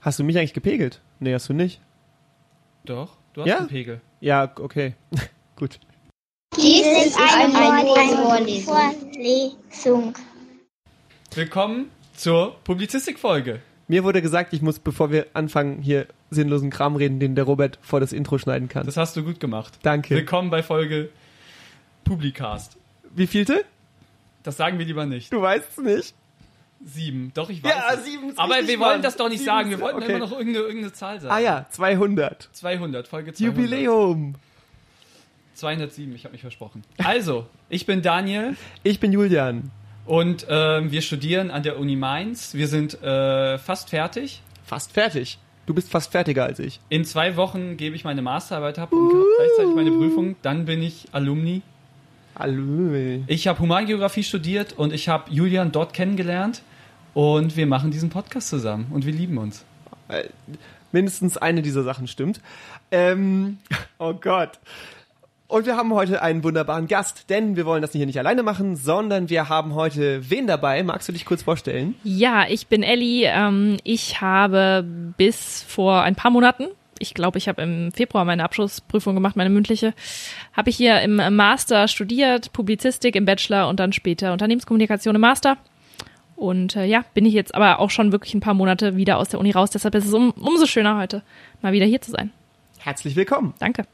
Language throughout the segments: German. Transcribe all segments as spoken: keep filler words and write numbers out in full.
Hast du mich eigentlich gepegelt? Nee, hast du nicht. Doch, du hast Ja? einen Pegel. Ja, okay. Gut. Dies ist eine, eine Vorlesung. Willkommen zur Publizistik-Folge. Mir wurde gesagt, ich muss, bevor wir anfangen, hier sinnlosen Kram reden, den der Robert vor das Intro schneiden kann. Das hast du gut gemacht. Danke. Willkommen bei Folge Publicast. Wie vielte? Das sagen wir lieber nicht. Du weißt es nicht. Sieben. Doch, ich weiß Ja, es. sieben ist Aber richtig, wir wollen Mann. das doch nicht Sieben sagen. Wir ist- wollten okay. immer noch irgendeine, irgendeine Zahl sagen. Ah ja, zweihundert. zweihundert, Folge zweihundert. Jubiläum. zweihundertsieben, ich habe mich versprochen. Also, ich bin Daniel Ich bin Julian. und ähm, wir studieren an der Uni Mainz. Wir sind äh, fast fertig. Fast fertig. Du bist fast fertiger als ich. In zwei Wochen gebe ich meine Masterarbeit ab und gleichzeitig meine Prüfung. Dann bin ich Alumni. Hallo. Ich habe Humangeografie studiert und ich habe Julian dort kennengelernt. Und wir machen diesen Podcast zusammen und wir lieben uns. Äh, Mindestens eine dieser Sachen stimmt. Ähm, oh Gott. Und wir haben heute einen wunderbaren Gast, denn wir wollen das hier nicht alleine machen, sondern wir haben heute wen dabei? Magst du dich kurz vorstellen? Ja, ich bin Elli. Ähm, ich habe bis vor ein paar Monaten, ich glaube, ich habe im Februar meine Abschlussprüfung gemacht, meine mündliche, habe ich hier im Master studiert, Publizistik im Bachelor und dann später Unternehmenskommunikation im Master. Und äh, ja, bin ich jetzt aber auch schon wirklich ein paar Monate wieder aus der Uni raus. Deshalb ist es um, umso schöner heute, mal wieder hier zu sein. Herzlich willkommen. Danke.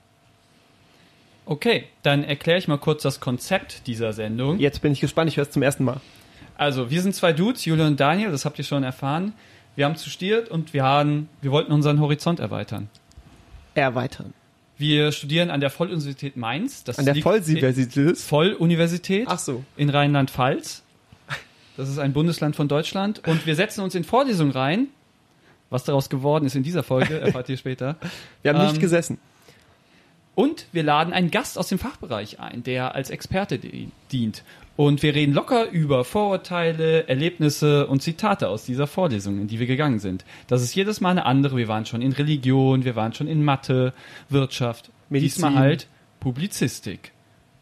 Okay, dann erkläre ich mal kurz das Konzept dieser Sendung. Jetzt bin ich gespannt, ich höre es zum ersten Mal. Also, wir sind zwei Dudes, Julian und Daniel, das habt ihr schon erfahren. Wir haben studiert und wir haben, wir wollten unseren Horizont erweitern. Erweitern. Wir studieren an der Volluniversität Mainz. Das An der liegt- Volluniversität? Volluniversität Ach so. in Rheinland-Pfalz. Das ist ein Bundesland von Deutschland. Und wir setzen uns in Vorlesungen rein. Was daraus geworden ist in dieser Folge, erfahrt ihr später. Wir haben nicht Ähm, gesessen. Und wir laden einen Gast aus dem Fachbereich ein, der als Experte di- dient. Und wir reden locker über Vorurteile, Erlebnisse und Zitate aus dieser Vorlesung, in die wir gegangen sind. Das ist jedes Mal eine andere. Wir waren schon in Religion, wir waren schon in Mathe, Wirtschaft. Medizin. Diesmal halt Publizistik.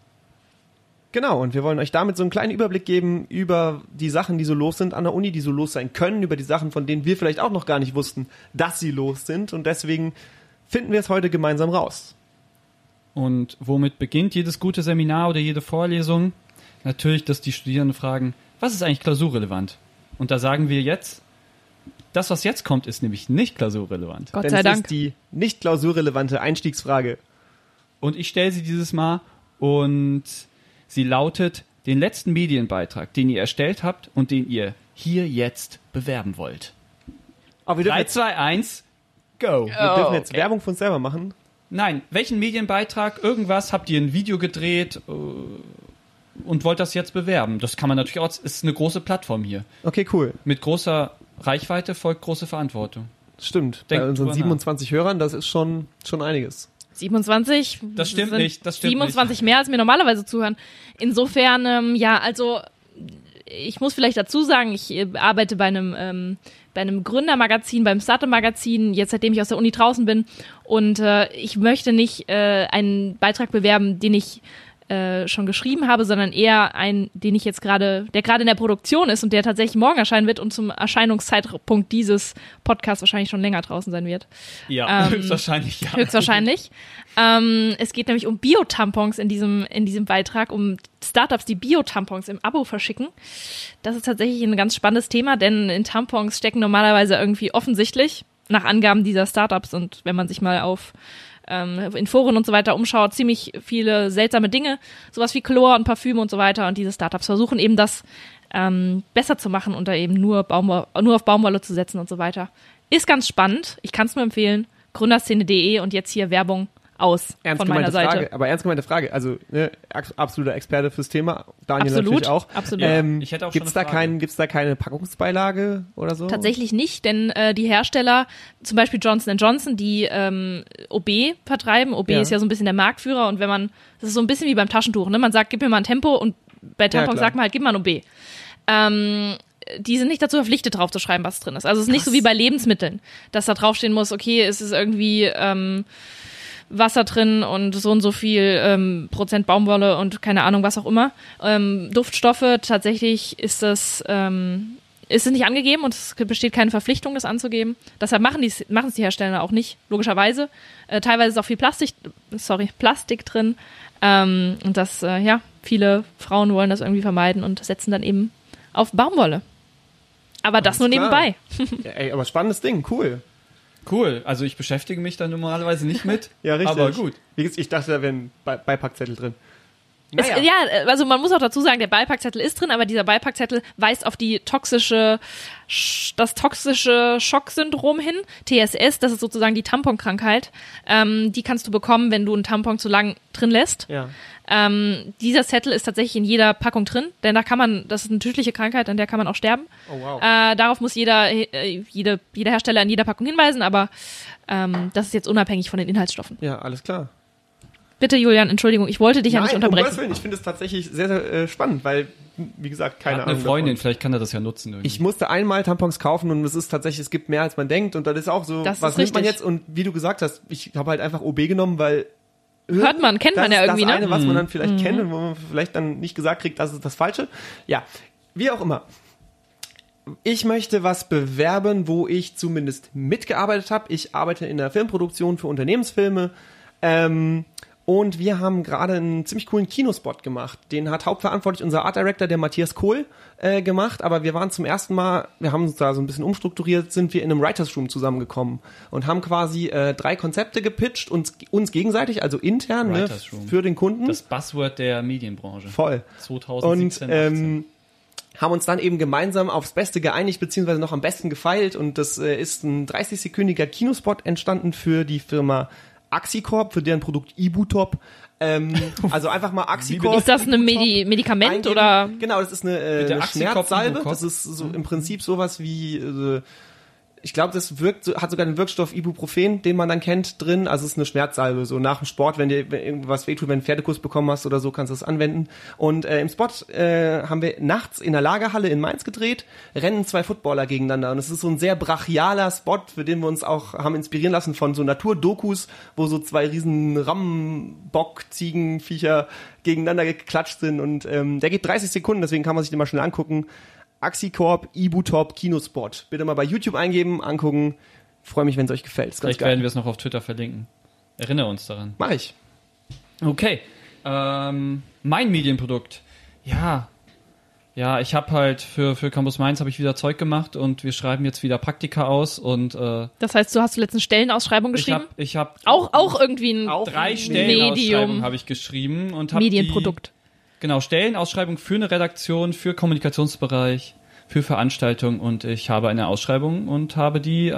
Genau, und wir wollen euch damit so einen kleinen Überblick geben über die Sachen, die so los sind an der Uni, die so los sein können, über die Sachen, von denen wir vielleicht auch noch gar nicht wussten, dass sie los sind. Und deswegen finden wir es heute gemeinsam raus. Und womit beginnt jedes gute Seminar oder jede Vorlesung? Natürlich, dass die Studierenden fragen, was ist eigentlich klausurrelevant? Und da sagen wir jetzt, das, was jetzt kommt, ist nämlich nicht klausurrelevant. Gott Denn sei es Dank. ist die nicht klausurrelevante Einstiegsfrage. Und ich stelle sie dieses Mal und sie lautet, den letzten Medienbeitrag, den ihr erstellt habt und den ihr hier jetzt bewerben wollt. Aber wir dürfen drei, jetzt, zwei, eins, go. wir dürfen jetzt okay. Werbung von uns selber machen. Nein, welchen Medienbeitrag, irgendwas, habt ihr ein Video gedreht äh, und wollt das jetzt bewerben? Das kann man natürlich auch, es ist eine große Plattform hier. Okay, cool. Mit großer Reichweite folgt große Verantwortung. Stimmt. Denk Bei unseren drüber nach. siebenundzwanzig Hörern, das ist schon, schon einiges. siebenundzwanzig. Das stimmt sind nicht, das stimmt siebenundzwanzig mehr, als mir normalerweise zuhören. Insofern, ähm, ja, also ich muss vielleicht dazu sagen, ich äh, arbeite bei einem ähm, bei einem Gründermagazin, beim Startup-Magazin, jetzt seitdem ich aus der Uni draußen bin. Und äh, ich möchte nicht äh, einen Beitrag bewerben, den ich äh, schon geschrieben habe, sondern eher einen, den ich jetzt gerade, der gerade in der Produktion ist und der tatsächlich morgen erscheinen wird und zum Erscheinungszeitpunkt dieses Podcasts wahrscheinlich schon länger draußen sein wird. Ja, Ähm, höchstwahrscheinlich ja. Höchstwahrscheinlich. ähm, es geht nämlich um Bio-Tampons in diesem, in diesem Beitrag, um Startups, die Bio-Tampons im Abo verschicken. Das ist tatsächlich ein ganz spannendes Thema, denn in Tampons stecken normalerweise irgendwie offensichtlich, nach Angaben dieser Startups und wenn man sich mal auf ähm, in Foren und so weiter umschaut, ziemlich viele seltsame Dinge, sowas wie Chlor und Parfüm und so weiter, und diese Startups versuchen eben das ähm, besser zu machen und da eben nur, Baumwolle, nur auf Baumwolle zu setzen und so weiter. Ist ganz spannend, ich kann es nur empfehlen, gründerszene punkt de und jetzt hier Werbung aus Ernst von meiner gemeinte Seite. Frage, aber ernst gemeinte Frage. Also, ne, ex- absoluter Experte fürs Thema. Daniel Absolut, natürlich auch. absolut. Ähm, Ich hätte auch gibt's schon eine da Frage. kein, gibt's da keine Packungsbeilage oder so? Tatsächlich nicht, denn äh, die Hersteller, zum Beispiel Johnson and Johnson, die ähm, O B vertreiben. O B Ja. ist ja so ein bisschen der Marktführer, und wenn man, das ist so ein bisschen wie beim Taschentuch, ne? Man sagt, gib mir mal ein Tempo, und bei Tampons klar. sagt man halt, gib mal ein O B. Ähm, die sind nicht dazu verpflichtet, drauf zu schreiben, was drin ist. Also es ist nicht so wie bei Lebensmitteln, dass da draufstehen muss, okay, es ist irgendwie ähm, Wasser drin und so und so viel ähm, Prozent Baumwolle und keine Ahnung, was auch immer. Ähm, Duftstoffe, tatsächlich ist das, ähm, ist es nicht angegeben und es besteht keine Verpflichtung, das anzugeben. Deshalb machen die machen es die Hersteller auch nicht, logischerweise. Äh, teilweise ist auch viel Plastik, sorry, Plastik drin. Ähm, und das, äh, ja, viele Frauen wollen das irgendwie vermeiden und setzen dann eben auf Baumwolle. Aber das Alles nur klar. nebenbei. Ja, ey, aber spannendes Ding, cool. Cool, also ich beschäftige mich da normalerweise nicht mit. Ja, richtig. Aber gut. Wie gesagt, ich dachte, da wäre ein Be- Beipackzettel drin. Es, ja, also man muss auch dazu sagen, der Beipackzettel ist drin, aber dieser Beipackzettel weist auf die toxische, sch- das toxische Schocksyndrom hin. T S S, das ist sozusagen die Tamponkrankheit. Ähm, die kannst du bekommen, wenn du einen Tampon zu lang drin lässt. Ja. Ähm, dieser Zettel ist tatsächlich in jeder Packung drin, denn da kann man, das ist eine tödliche Krankheit, an der kann man auch sterben. Oh, wow. Äh, darauf muss jeder, äh, jede, jeder Hersteller in jeder Packung hinweisen, aber ähm, das ist jetzt unabhängig von den Inhaltsstoffen. Ja, alles klar. Bitte, Julian, Entschuldigung, ich wollte dich ja nicht Nein, um Gottes unterbrechen. Willen, ich finde es tatsächlich sehr, sehr äh, spannend, weil, wie gesagt, keine Hat Ahnung eine Freundin, davon. vielleicht kann er das ja nutzen irgendwie. Ich musste einmal Tampons kaufen und es ist tatsächlich, es gibt mehr als man denkt und das ist auch so, Das ist was nimmt man richtig. jetzt? Und wie du gesagt hast, ich habe halt einfach O B genommen, weil Hört man, kennt das man ja ist irgendwie, das ne? eine, was man dann vielleicht kennt und wo man vielleicht dann nicht gesagt kriegt, das ist das Falsche. Ja, wie auch immer. Ich möchte was bewerben, wo ich zumindest mitgearbeitet habe. Ich arbeite in der Filmproduktion für Unternehmensfilme. Ähm, und wir haben gerade einen ziemlich coolen Kinospot gemacht. Den hat hauptverantwortlich unser Art Director, der Matthias Kohl, äh, gemacht. Aber wir waren zum ersten Mal, wir haben uns da so ein bisschen umstrukturiert, sind wir in einem Writers Room zusammengekommen und haben quasi äh, drei Konzepte gepitcht, uns, uns gegenseitig, also intern, ne, Writers Room. für den Kunden. Das Buzzword der Medienbranche. Voll. zwanzig Und siebzehn, achtzehn. ähm, haben uns dann eben gemeinsam aufs Beste geeinigt, beziehungsweise noch am besten gefeilt. Und das äh, ist ein dreißig-sekündiger Kinospot entstanden für die Firma Axicorp, für deren Produkt Ibutop. Ähm, also einfach mal Axicorp. Ist das ein Ibutop Medi Medikament eingeben. oder? Genau, das ist eine, äh, Bitte eine Axicorp, Schmerzsalbe. Ibutop. Das ist so im Prinzip sowas wie, äh, ich glaube, das wirkt, so- hat sogar den Wirkstoff Ibuprofen, den man dann kennt, drin. Also es ist eine Schmerzsalbe. So nach dem Sport, wenn dir irgendwas wehtut, wenn du einen Pferdekuss bekommen hast oder so, kannst du das anwenden. Und äh, im Spot äh, haben wir nachts in der Lagerhalle in Mainz gedreht, rennen zwei Footballer gegeneinander. Und es ist so ein sehr brachialer Spot, für den wir uns auch haben inspirieren lassen von so Naturdokus, wo so zwei riesen Rambock-Ziegenviecher gegeneinander geklatscht sind. Und ähm, der geht dreißig Sekunden, deswegen kann man sich den mal schnell angucken. Axicorp, Ibutop, Kinospot. Bitte mal bei YouTube eingeben, angucken. Freue mich, wenn es euch gefällt. Ist ganz Vielleicht werden geil. wir es noch auf Twitter verlinken. Erinnere uns daran. Mach ich. Okay. Ähm, mein Medienprodukt. Ja. Ja, ich habe halt für, für Campus Mainz habe ich wieder Zeug gemacht und wir schreiben jetzt wieder Praktika aus und äh, Das heißt, du hast zuletzt eine Stellenausschreibung ich geschrieben? habe ich hab Auch, auch irgendwie ein Auch drei ein Stellenausschreibungen Medium. habe ich geschrieben und habe Medienprodukt. Genau, Stellenausschreibung für eine Redaktion, für Kommunikationsbereich, für Veranstaltungen und ich habe eine Ausschreibung und habe die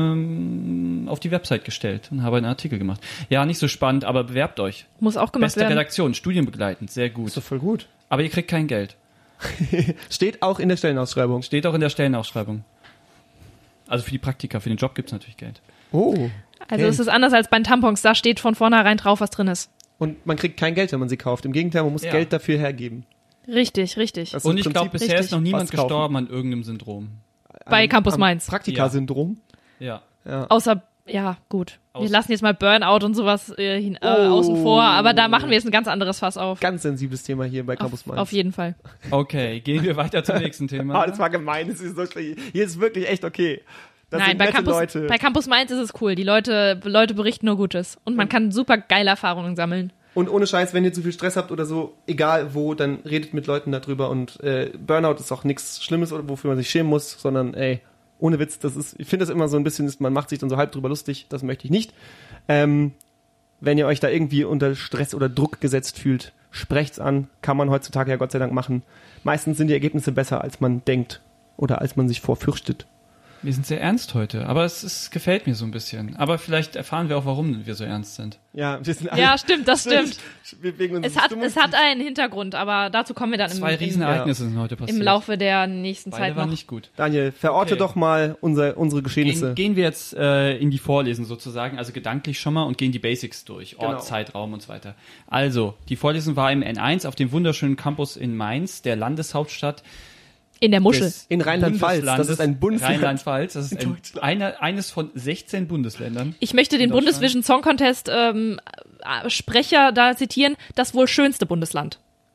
eine auf die Website gestellt und habe einen Artikel gemacht. Ja, nicht so spannend, aber bewerbt euch. Muss auch gemacht Beste werden. Redaktion, studienbegleitend, sehr gut. Ist doch voll gut. Aber ihr kriegt kein Geld. Steht auch in der Stellenausschreibung. Steht auch in der Stellenausschreibung. Also für die Praktika, für den Job gibt's natürlich Geld. Oh. Also es ist anders als bei den Tampons, da steht von vornherein drauf, was drin ist. Und man kriegt kein Geld, wenn man sie kauft. Im Gegenteil, man muss Ja. Geld dafür hergeben. Richtig, richtig. Das ist Und im ich glaube, Prinzip bisher richtig. ist noch niemand was kaufen. gestorben an irgendeinem Syndrom. Bei am- Campus am Mainz. Praktika-Syndrom. Ja. Ja. Außer, ja, gut. Wir Außer- lassen jetzt mal Burnout und sowas äh, hin, äh, Oh. außen vor, aber da machen wir jetzt ein ganz anderes Fass auf. Ganz sensibles Thema hier bei Campus Auf, Mainz. auf jeden Fall. Okay, gehen wir weiter zum nächsten Thema. Ah, das war gemein. Das ist wirklich, hier ist wirklich echt okay. Das Nein, sind bei nette Campus, Leute. bei Campus Mainz ist es cool. Die Leute, Leute berichten nur Gutes. Und man kann super geile Erfahrungen sammeln. Und ohne Scheiß, wenn ihr zu viel Stress habt oder so, egal wo, dann redet mit Leuten darüber. Und äh, Burnout ist auch nichts Schlimmes oder wofür man sich schämen muss, sondern ey, ohne Witz, das ist, ich finde das immer so ein bisschen, man macht sich dann so halb drüber lustig, das möchte ich nicht. Ähm, wenn ihr euch da irgendwie unter Stress oder Druck gesetzt fühlt, sprecht's an, kann man heutzutage ja Gott sei Dank machen. Meistens sind die Ergebnisse besser, als man denkt oder als man sich vorfürchtet. Wir sind sehr ernst heute, aber es, es gefällt mir so ein bisschen. Aber vielleicht erfahren wir auch, warum wir so ernst sind. Ja, wir sind alle, Ja, stimmt, das stimmt. Wir wegen Es hat, es hat einen Hintergrund, aber dazu kommen wir dann im, Zwei im, Riesenereignisse sind heute passiert. im Laufe der nächsten Beide Zeit waren noch. nicht gut. Daniel, verorte Okay. doch mal unser, unsere Geschehnisse. Gehen, gehen wir jetzt äh, in die Vorlesung sozusagen, also gedanklich schon mal und gehen die Basics durch. Ort, Genau. Zeitraum und so weiter. Also, die Vorlesung war im N eins auf dem wunderschönen Campus in Mainz, der Landeshauptstadt In der Muschel. des In Rheinland-Pfalz. Das Bundeslandes ist ein Bundesland. Rheinland-Pfalz, das ist ein, Deutschland. eine, eines von sechzehn Bundesländern. Ich möchte den In Deutschland. Bundesvision Song Contest ähm, äh, Sprecher da zitieren, das wohl schönste Bundesland.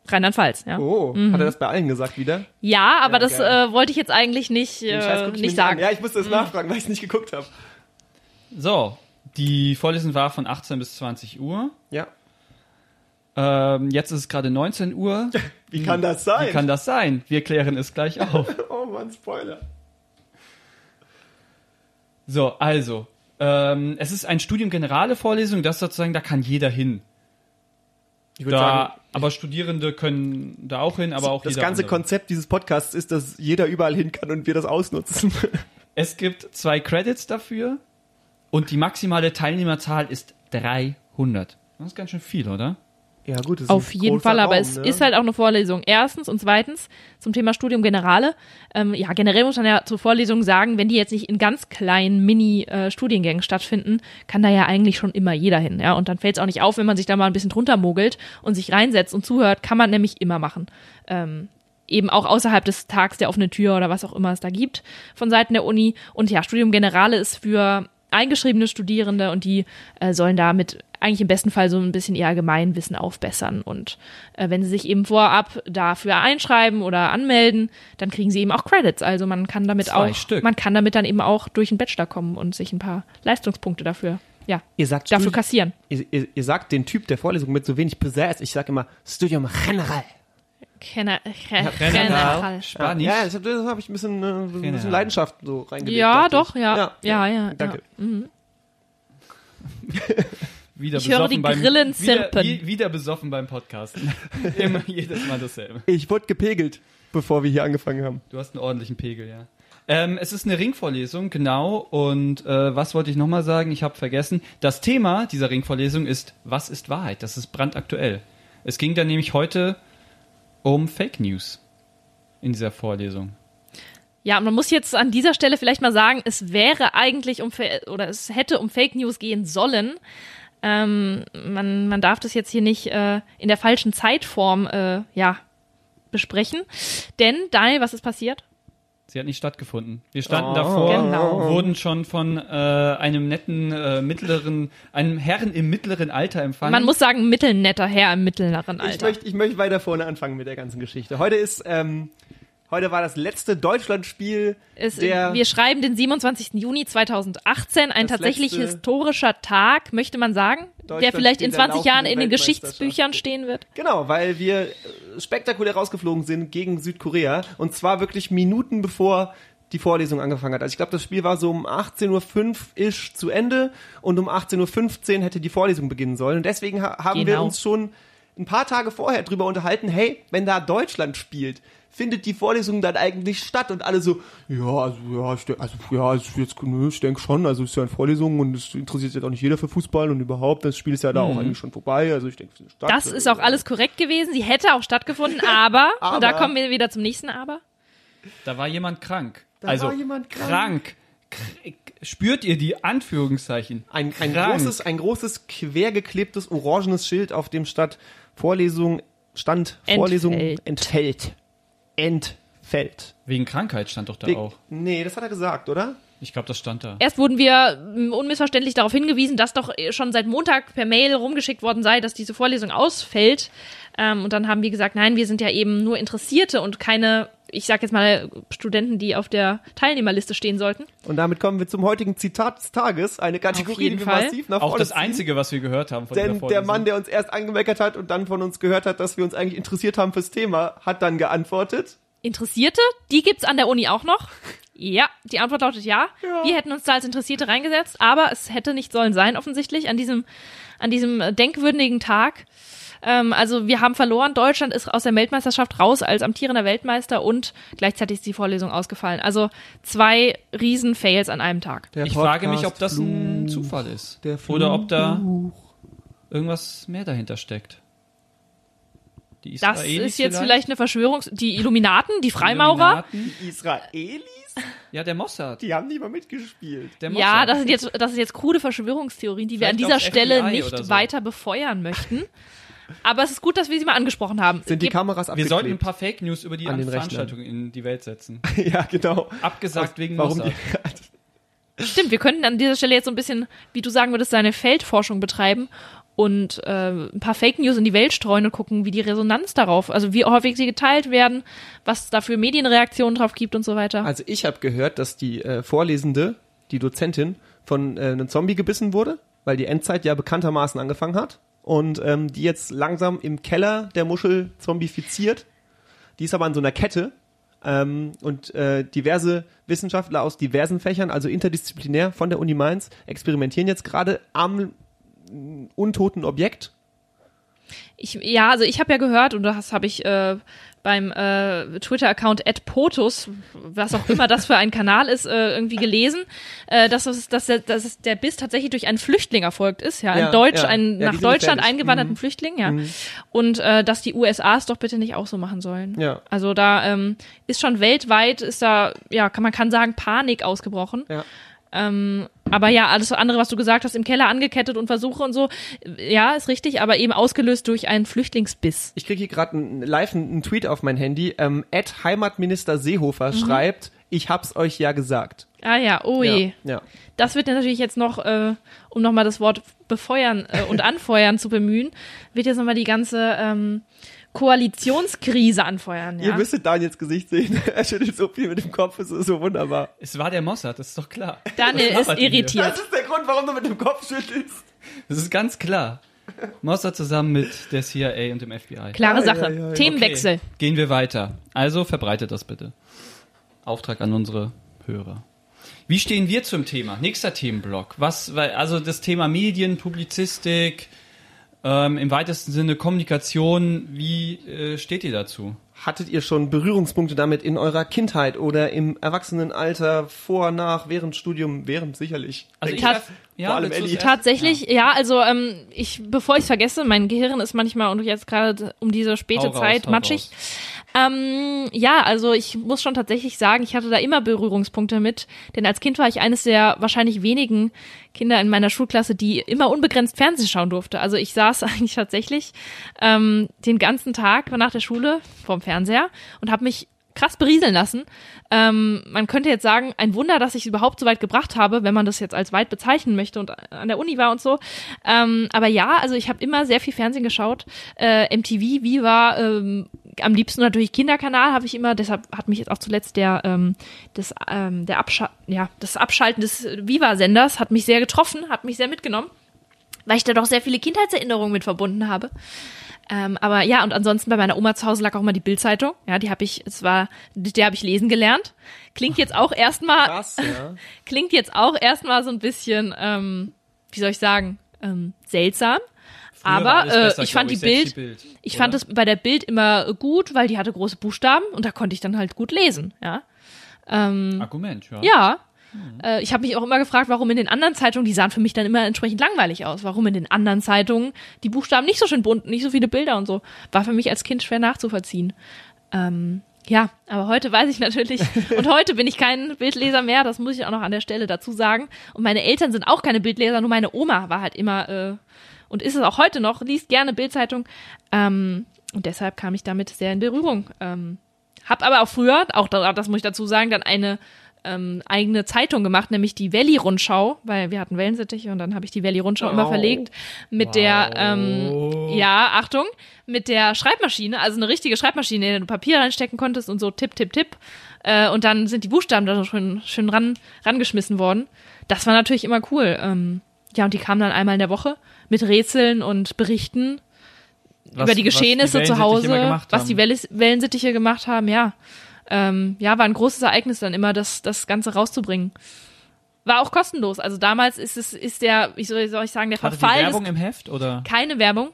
Rheinland-Pfalz, ja. Oh, Mhm. hat er das bei allen gesagt wieder? Ja, aber Ja, das geil. äh, wollte ich jetzt eigentlich nicht, Den Scheiß äh, guck ich mir nicht sagen. an. Ja, ich musste das nachfragen, weil ich es nicht geguckt habe. So, die Vorlesung war von achtzehn bis zwanzig Uhr. Ja. Ähm, jetzt ist es gerade neunzehn Uhr. Wie kann das sein? Wie kann das sein? Wir klären es gleich auf. Oh Mann, Spoiler. So, also, ähm, es ist ein Studium Generale Vorlesung, das sozusagen, da kann jeder hin. Ich würde Da, sagen, aber Studierende können da auch hin, aber auch das jeder ganze andere. Konzept dieses Podcasts ist, dass jeder überall hin kann und wir das ausnutzen. Es gibt zwei Credits dafür und die maximale Teilnehmerzahl ist dreihundert. Das ist ganz schön viel, oder? Ja, gut. Das ist Auf ein jeden großer Fall, aber Raum, es ne? ist halt auch eine Vorlesung. Erstens und zweitens zum Thema Studium Generale. Ähm, ja, generell muss man ja zur Vorlesung sagen, wenn die jetzt nicht in ganz kleinen Mini-Studiengängen stattfinden, kann da ja eigentlich schon immer jeder hin. Ja, und dann fällt es auch nicht auf, wenn man sich da mal ein bisschen drunter mogelt und sich reinsetzt und zuhört, kann man nämlich immer machen. Ähm, eben auch außerhalb des Tags der offenen Tür oder was auch immer es da gibt von Seiten der Uni. Und ja, Studium Generale ist für eingeschriebene Studierende und die äh, sollen damit eigentlich im besten Fall so ein bisschen ihr Allgemeinwissen aufbessern. Und äh, wenn sie sich eben vorab dafür einschreiben oder anmelden, dann kriegen sie eben auch Credits. Also man kann damit Zwei auch, Stück. man kann damit dann eben auch durch den Bachelor kommen und sich ein paar Leistungspunkte dafür, ja, Ihr sagt, dafür Studi- kassieren. ihr, ihr, ihr sagt den Typ der Vorlesung mit so wenig Präsenz. Ich sag immer Studium General. Kenner, General. Spanisch. Ja, das, das habe ich ein bisschen, äh, ein bisschen General. Leidenschaft so reingelegt. Ja, dachte doch, ich. ja. Ja, ja, ja. Danke. Mhm. Wieder Ich höre besoffen die beim, Grillen wieder, zirpen. wie- wieder besoffen beim Podcasten. Immer jedes Mal dasselbe. Ich wurde gepegelt, bevor wir hier angefangen haben. Du hast einen ordentlichen Pegel, ja. Ähm, es ist eine Ringvorlesung, genau. Und äh, was wollte ich nochmal sagen? Ich habe vergessen. Das Thema dieser Ringvorlesung ist, was ist Wahrheit? Das ist brandaktuell. Es ging dann nämlich heute um Fake News in dieser Vorlesung. Ja, und man muss jetzt an dieser Stelle vielleicht mal sagen, es wäre eigentlich um, Fa- oder es hätte um Fake News gehen sollen. Ähm, man, man darf das jetzt hier nicht äh, in der falschen Zeitform, äh, ja, besprechen. Denn, Daniel, was ist passiert? Sie hat nicht stattgefunden. Wir standen Oh. davor, Genau. wurden schon von äh, einem netten äh, mittleren, einem Herrn im mittleren Alter empfangen. Man muss sagen, mittelnetter Herr im mittleren Ich Alter. möchte, ich möchte weiter vorne anfangen mit der ganzen Geschichte. Heute ist, ähm, heute war das letzte Deutschlandspiel Es, der... wir schreiben den siebenundzwanzigsten Juni zweitausendachtzehn, ein Das tatsächlich letzte historischer Tag, möchte man sagen, der Deutschlandspiel vielleicht in der zwanzig Jahren in laufenden den Geschichtsbüchern Weltmeisterschaft. stehen wird. Genau, weil wir äh, spektakulär rausgeflogen sind gegen Südkorea. Und zwar wirklich Minuten bevor die Vorlesung angefangen hat. Also ich glaube, das Spiel war so um achtzehn Uhr fünf-ish zu Ende und um achtzehn Uhr fünfzehn hätte die Vorlesung beginnen sollen. Und deswegen ha- haben wir Genau. uns schon ein paar Tage vorher drüber unterhalten, hey, wenn da Deutschland spielt, findet die Vorlesung dann eigentlich statt? Und alle so, ja, also ja, ich, denk- also, ja, also jetzt, nö, ich denke schon, also es ist ja eine Vorlesung und es interessiert sich auch nicht jeder für Fußball und überhaupt, das Spiel ist ja da auch eigentlich schon vorbei, also ich denke, es findet statt. Das ist auch alles korrekt gewesen. Sie hätte auch stattgefunden, aber, und da Aber. kommen wir wieder zum nächsten Aber. Da war jemand krank. Da also war jemand krank. krank. Kr- Spürt ihr die Anführungszeichen? Ein, ein Krank. großes, ein großes quergeklebtes orangenes Schild, auf dem statt Vorlesung, stand Vorlesung Entfällt. entfällt. Entfällt. Wegen Krankheit stand doch da Wegen- auch. Nee, das hat er gesagt, oder? Ich glaube, das stand da. Erst wurden wir m, unmissverständlich darauf hingewiesen, dass doch schon seit Montag per Mail rumgeschickt worden sei, dass diese Vorlesung ausfällt. Ähm, und dann haben wir gesagt, nein, wir sind ja eben nur Interessierte und keine, ich sag jetzt mal, Studenten, die auf der Teilnehmerliste stehen sollten. Und damit kommen wir zum heutigen Zitat des Tages, eine Kategorie, jeden die wir Fall. massiv nach Auch vorne das ziehen. Einzige, was wir gehört haben von dieser Denn der Vorlesung. Mann, der uns erst angemeckert hat und dann von uns gehört hat, dass wir uns eigentlich interessiert haben fürs Thema, hat dann geantwortet. Interessierte, die gibt's an der Uni auch noch. Ja, die Antwort lautet ja. Ja. Wir hätten uns da als Interessierte reingesetzt, aber es hätte nicht sollen sein, offensichtlich, an diesem, an diesem äh, denkwürdigen Tag. Ähm, also wir haben verloren, Deutschland ist aus der Weltmeisterschaft raus als amtierender Weltmeister und gleichzeitig ist die Vorlesung ausgefallen. Also zwei Riesen-Fails an einem Tag. Der Ich frage mich, ob Podcast das ein Fluch. Zufall ist. Der Fluch. Oder ob da irgendwas mehr dahinter steckt. Die Das Israelis ist jetzt vielleicht eine Verschwörungs... Die Illuminaten, die Freimaurer. Illuminaten? Die Israelis? Ja, der Mossad. Die haben nicht mal mitgespielt. Der Mossad. Ja, das sind jetzt, das sind jetzt krude Verschwörungstheorien, die wir an Vielleicht dieser auch Stelle F B I nicht oder so. weiter befeuern möchten. Aber es ist gut, dass wir sie mal angesprochen haben. Sind die Gebt- Kameras Wir abgeklebt? sollten ein paar Fake News über die An den Veranstaltung in die Welt setzen. Ja, genau. Abgesagt wegen Warum Mossad. die, Stimmt, wir könnten an dieser Stelle jetzt so ein bisschen, wie du sagen würdest, seine Feldforschung betreiben und äh, ein paar Fake News in die Welt streuen und gucken, wie die Resonanz darauf, also wie häufig sie geteilt werden, was es da für Medienreaktionen drauf gibt und so weiter. Also ich habe gehört, dass die äh, Vorlesende, die Dozentin, von äh, einem Zombie gebissen wurde, weil die Endzeit ja bekanntermaßen angefangen hat und ähm, die jetzt langsam im Keller der Muschel zombifiziert. Die ist aber an so einer Kette ähm, und äh, diverse Wissenschaftler aus diversen Fächern, also interdisziplinär von der Uni Mainz, experimentieren jetzt gerade am untoten Objekt. Ich, ja, also ich habe ja gehört, und das habe ich äh, beim äh, Twitter-Account at potus, was auch immer das für ein Kanal ist, äh, irgendwie gelesen, äh, dass, es, dass, der, dass der Biss tatsächlich durch einen Flüchtling erfolgt ist, ja, Ja, ein Deutsch, ja. einen Ja, nach die sind Deutschland gefährlich. eingewanderten Mhm. Flüchtling, ja. Mhm. Und äh, dass die U S A es doch bitte nicht auch so machen sollen. Ja. Also da ähm, ist schon weltweit, ist da, ja, kann man kann sagen, Panik ausgebrochen. Ja. Ähm, aber ja, alles andere, was du gesagt hast, im Keller angekettet und Versuche und so, ja, ist richtig, aber eben ausgelöst durch einen Flüchtlingsbiss. Ich kriege hier gerade ein, live einen Tweet auf mein Handy. Ähm, Ad Heimatminister Seehofer schreibt, ich hab's euch ja gesagt. Ah ja, oh je. Ja, ja. Das wird natürlich jetzt noch, äh, um nochmal das Wort befeuern äh, und anfeuern zu bemühen, wird jetzt nochmal die ganze ähm, Koalitionskrise anfeuern. Ja? Ihr müsstet Daniels Gesicht sehen. Er schüttelt so viel mit dem Kopf, es ist so wunderbar. Es war der Mossad, das ist doch klar. Daniel Was ist labert ihr? irritiert. Das ist der Grund, warum du mit dem Kopf schüttelst. Das ist ganz klar. Mossad zusammen mit der C I A und dem F B I. Klare Ah, Sache. ja, ja, ja. Themenwechsel. Okay, gehen wir weiter. Also verbreitet das bitte. Auftrag an unsere Hörer. Wie stehen wir zum Thema? Nächster Themenblock. Was, weil, also das Thema Medien, Publizistik, ähm, im weitesten Sinne Kommunikation. Wie äh, steht ihr dazu? Hattet ihr schon Berührungspunkte damit in eurer Kindheit oder im Erwachsenenalter, vor, nach, während Studium, während sicherlich? Also Denke ich ich. hab- ja, vor allem willst du's Ellie. erst? Tatsächlich, ja, also ähm, ich, bevor ich es vergesse, mein Gehirn ist manchmal und jetzt gerade um diese späte Hau raus, Zeit hau matschig. Ähm, ja, also ich muss schon tatsächlich sagen, ich hatte da immer Berührungspunkte mit, denn als Kind war ich eines der wahrscheinlich wenigen Kinder in meiner Schulklasse, die immer unbegrenzt Fernsehen schauen durfte. Also ich saß eigentlich tatsächlich ähm, den ganzen Tag nach der Schule vorm Fernseher und habe mich krass berieseln lassen. Ähm, man könnte jetzt sagen, ein Wunder, dass ich es überhaupt so weit gebracht habe, wenn man das jetzt als weit bezeichnen möchte und an der Uni war und so. Ähm, aber ja, also ich habe immer sehr viel Fernsehen geschaut. Äh, M T V, Viva, ähm, am liebsten natürlich Kinderkanal habe ich immer, deshalb hat mich jetzt auch zuletzt der, ähm, das, ähm, der Abscha- ja, das Abschalten des Viva-Senders hat mich sehr getroffen, hat mich sehr mitgenommen, weil ich da doch sehr viele Kindheitserinnerungen mit verbunden habe. Ähm, aber ja, und ansonsten bei meiner Oma zu Hause lag auch mal die Bild-Zeitung. Ja, die habe ich, es war, die habe ich lesen gelernt. Klingt jetzt auch erstmal, Krass, ja. klingt jetzt auch erstmal so ein bisschen, ähm, wie soll ich sagen, ähm, seltsam. Früher war Aber alles äh, besser, ich fand die glaub ich, selbst Bild, die Bild, ich oder? fand es bei der Bild immer gut, weil die hatte große Buchstaben und da konnte ich dann halt gut lesen. Ja, ähm, Argument, ja. ja. Äh, ich habe mich auch immer gefragt, warum in den anderen Zeitungen, die sahen für mich dann immer entsprechend langweilig aus, warum in den anderen Zeitungen die Buchstaben nicht so schön bunt, nicht so viele Bilder und so. War für mich als Kind schwer nachzuvollziehen. Ähm, ja, aber heute weiß ich natürlich, und heute bin ich kein Bildleser mehr, das muss ich auch noch an der Stelle dazu sagen. Und meine Eltern sind auch keine Bildleser, nur meine Oma war halt immer, äh, und ist es auch heute noch, liest gerne Bildzeitung. Ähm, und deshalb kam ich damit sehr in Berührung. Ähm, hab aber auch früher, auch da- das muss ich dazu sagen, dann eine ähm, eigene Zeitung gemacht, nämlich die Valley-Rundschau, weil wir hatten Wellensittiche und dann habe ich die Valley-Rundschau immer Oh. verlegt mit Wow. der, ähm, ja, Achtung, mit der Schreibmaschine, also eine richtige Schreibmaschine, in der du Papier reinstecken konntest und so tipp, tipp, tipp. Äh, und dann sind die Buchstaben da so schön, schön ran, rangeschmissen worden. Das war natürlich immer cool. Ähm, ja, und die kamen dann einmal in der Woche mit Rätseln und Berichten Was- über die Geschehnisse was die zu Wellensittiche Hause, immer gemacht was haben. die Wellis- Wellensittiche gemacht haben, ja. Ähm, ja, war ein großes Ereignis dann immer, das, das Ganze rauszubringen. War auch kostenlos. Also damals ist es, ist der, wie soll soll ich sagen, der Hatte die Verfall Werbung des, im Heft, oder? keine Werbung.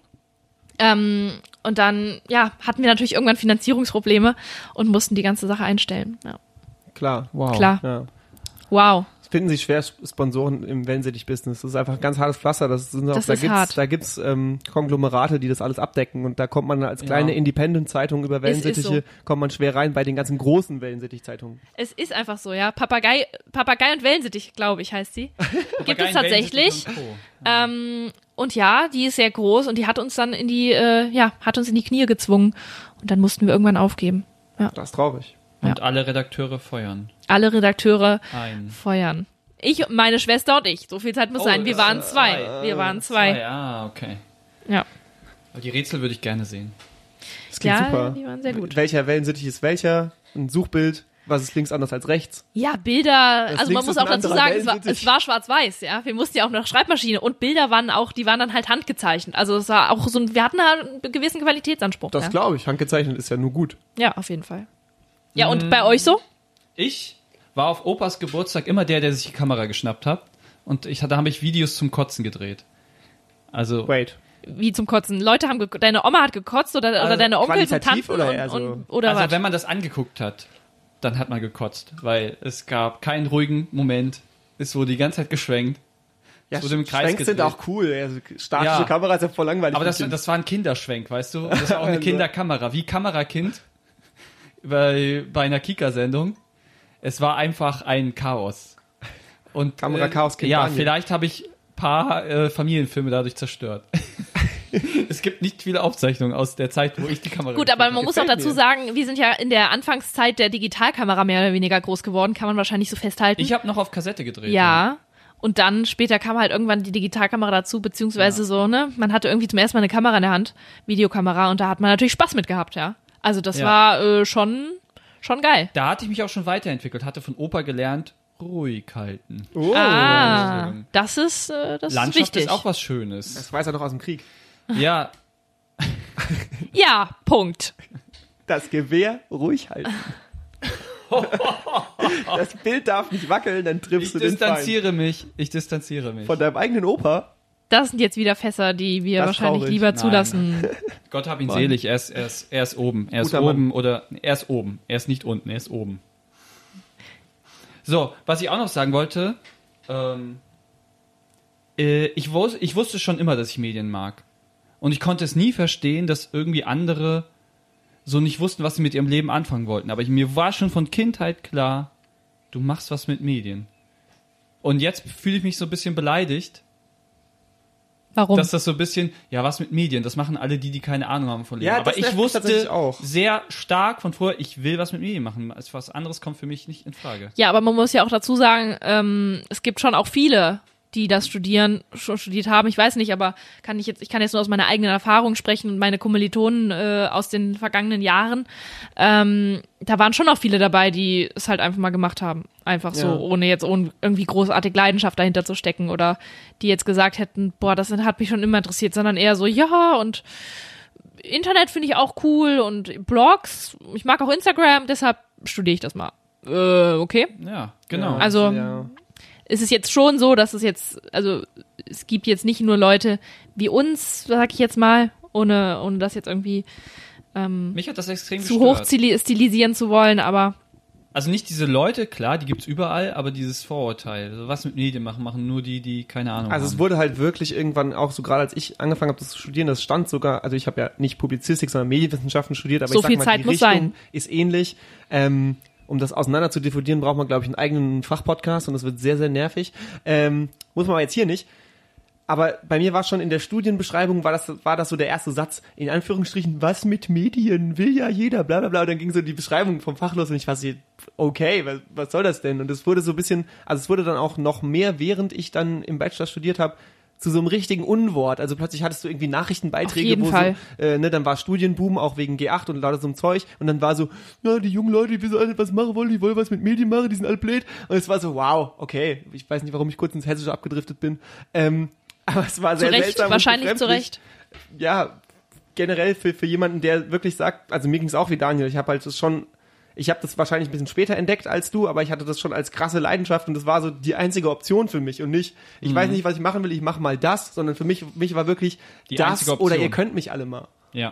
Ähm, und dann, ja, hatten wir natürlich irgendwann Finanzierungsprobleme und mussten die ganze Sache einstellen. Ja. Klar. Wow. Klar. Ja. Wow. Es finden sich schwer Sponsoren im Wellensittich-Business. Das ist einfach ein ganz hartes Pflaster. Das sind auch, Das da ist gibt's, hart. da gibt's ähm, Konglomerate, die das alles abdecken. Und da kommt man als kleine Ja. Independent-Zeitung über ist Wellensittiche, kommt man schwer rein bei den ganzen großen Wellensittich-Zeitungen. Es ist einfach so, ja. Papagei, Papagei und Wellensittich, glaube ich, heißt sie. Gibt es Papageien, tatsächlich. Wellensittich und Co. Ähm, und ja, die ist sehr groß und die hat uns dann in die, äh, ja, hat uns in die Knie gezwungen. Und dann mussten wir irgendwann aufgeben. Das ist traurig. Und alle Redakteure feuern Alle Redakteure ein. feuern. Ich, meine Schwester und ich. So viel Zeit muss Oh, sein. Wir das waren ist zwei. zwei. Wir waren zwei. Ah, ja, okay. Aber die Rätsel würde ich gerne sehen. Das klingt Ja, super. die waren sehr gut. Welcher Wellensittich ist welcher? Ein Suchbild. Was ist links anders als rechts? Ja, Bilder, Das also man links muss ist auch ein dazu anderer sagen, es war, Wellensittich. es war schwarz-weiß, ja. Wir mussten ja auch noch Schreibmaschine und Bilder waren auch, die waren dann halt handgezeichnet. Also es war auch so ein, wir hatten da einen gewissen Qualitätsanspruch. Das ja. glaube ich. Handgezeichnet ist ja nur gut. ja, auf jeden Fall. Ja, und bei euch so? Ich war auf Opas Geburtstag immer der, der sich die Kamera geschnappt hat. Und ich, da habe ich Videos zum Kotzen gedreht. Also, Wait. Wie zum Kotzen? Leute haben, ge- deine Oma hat gekotzt oder, oder Also deine Onkels und qualitativ Tanten oder eher und, so? und, oder also was? wenn man das angeguckt hat, dann hat man gekotzt. Weil es gab keinen ruhigen Moment. Es wurde die ganze Zeit geschwenkt. Ja, Es wurde im Kreis Schwenks sind gedreht. auch cool. Also statische Ja. Kamera ist ja voll langweilig. Aber für das, Kinder. das war ein Kinderschwenk, weißt du? Und das war auch eine Also. Kinderkamera. Wie Kamerakind bei, bei einer Kika-Sendung. Es war einfach ein Chaos. Und, Kamera-Chaos, äh, Kind Ja, Daniel. vielleicht habe ich ein paar äh, Familienfilme dadurch zerstört. Es gibt nicht viele Aufzeichnungen aus der Zeit, wo ich die Kamera Gut, aber geführt man muss auch Gefällt dazu mir. sagen, wir sind ja in der Anfangszeit der Digitalkamera mehr oder weniger groß geworden, kann man wahrscheinlich so festhalten. Ich habe noch auf Kassette gedreht. ja. Und dann später kam halt irgendwann die Digitalkamera dazu, beziehungsweise Ja. so, ne, man hatte irgendwie zum ersten Mal eine Kamera in der Hand, Videokamera, und da hat man natürlich Spaß mit gehabt, ja. Also das Ja. war äh, schon, schon geil. Da hatte ich mich auch schon weiterentwickelt, hatte von Opa gelernt, ruhig halten. Oh. Ah, das ist, äh, das ist Landschaft wichtig. ist auch was Schönes. Das weiß er noch aus dem Krieg. Ja, Ja, Punkt. Das Gewehr ruhig halten. Das Bild darf nicht wackeln, dann ich triffst du den Feind. distanziere mich. Ich distanziere mich. Von deinem eigenen Opa? Das sind jetzt wieder Fässer, die wir Das ist wahrscheinlich traurig. lieber Nein. zulassen. Gott hab ihn Wollen. selig, er ist, er, ist, er ist oben. Er ist Guter oben Mann. oder er ist oben. Er ist nicht unten, er ist oben. So, was ich auch noch sagen wollte, ähm, äh, ich, wus ich wusste schon immer, dass ich Medien mag. Und ich konnte es nie verstehen, dass irgendwie andere so nicht wussten, was sie mit ihrem Leben anfangen wollten. Aber ich, mir war schon von Kindheit klar, du machst was mit Medien. Und jetzt fühle ich mich so ein bisschen beleidigt, Warum? dass das so ein bisschen, ja, was mit Medien, das machen alle die, die keine Ahnung haben von Leben. Ja, Aber das ich nervt mich tatsächlich wusste auch. sehr stark von vorher, ich will was mit Medien machen. Also was anderes kommt für mich nicht in Frage. Ja, aber man muss ja auch dazu sagen, ähm, es gibt schon auch viele, die das studieren, schon studiert haben. Ich weiß nicht, aber kann ich jetzt, ich kann jetzt nur aus meiner eigenen Erfahrung sprechen und meine Kommilitonen äh, aus den vergangenen Jahren. Ähm, da waren schon auch viele dabei, die es halt einfach mal gemacht haben. Einfach so, Ja. ohne jetzt ohne irgendwie großartig Leidenschaft dahinter zu stecken oder die jetzt gesagt hätten, boah, das hat mich schon immer interessiert, sondern eher so, ja, und Internet finde ich auch cool und Blogs, ich mag auch Instagram, deshalb studiere ich das mal. Äh, okay. Ja, genau. Ja, Also- ja. Es ist jetzt schon so, dass es jetzt, also es gibt jetzt nicht nur Leute wie uns, sag ich jetzt mal, ohne, ohne das jetzt irgendwie ähm, Mich hat das extrem zu hoch gestört. stili- stilisieren zu wollen, aber Also nicht diese Leute, klar, die gibt's überall, aber dieses Vorurteil. Also was mit Medien machen, machen nur die, die keine Ahnung Also haben. es wurde halt wirklich irgendwann auch so, gerade als ich angefangen habe, das zu studieren, das stand sogar, also ich habe ja nicht Publizistik, sondern Medienwissenschaften studiert, aber So ich sag viel mal, Zeit die muss Richtung sein. ist ähnlich. Ähm, um das auseinander zu diffundieren, braucht man, glaube ich, einen eigenen Fachpodcast und das wird sehr, sehr nervig. Ähm, muss man aber jetzt hier nicht. Aber bei mir war schon in der Studienbeschreibung, war das, war das so der erste Satz, in Anführungsstrichen, was mit Medien, will ja jeder, bla bla bla. Und dann ging so die Beschreibung vom Fach los und ich war so, okay, was, was soll das denn? Und es wurde so ein bisschen, also es wurde dann auch noch mehr, während ich dann im Bachelor studiert habe, zu so einem richtigen Unwort. Also plötzlich hattest du irgendwie Nachrichtenbeiträge, Auf jeden wo Fall. so, äh, ne, dann war Studienboom, auch wegen G acht und lauter so einem Zeug. Und dann war so, ja, die jungen Leute, die wissen alle, was machen wollen, die wollen was mit Medien machen, die sind alle blöd. Und es war so, wow, okay. Ich weiß nicht, warum ich kurz ins Hessische abgedriftet bin. Ähm, aber es war zu sehr Recht, seltsam. und wahrscheinlich zu befremdlich. Recht. Ja, generell für, für jemanden, der wirklich sagt, also mir ging es auch wie Daniel, ich habe halt das schon, ich habe das wahrscheinlich ein bisschen später entdeckt als du, aber ich hatte das schon als krasse Leidenschaft und das war so die einzige Option für mich und nicht, ich Mhm. weiß nicht, was ich machen will, ich mache mal das, sondern für mich, mich war wirklich Die das einzige Option. oder ihr könnt mich alle mal. Ja.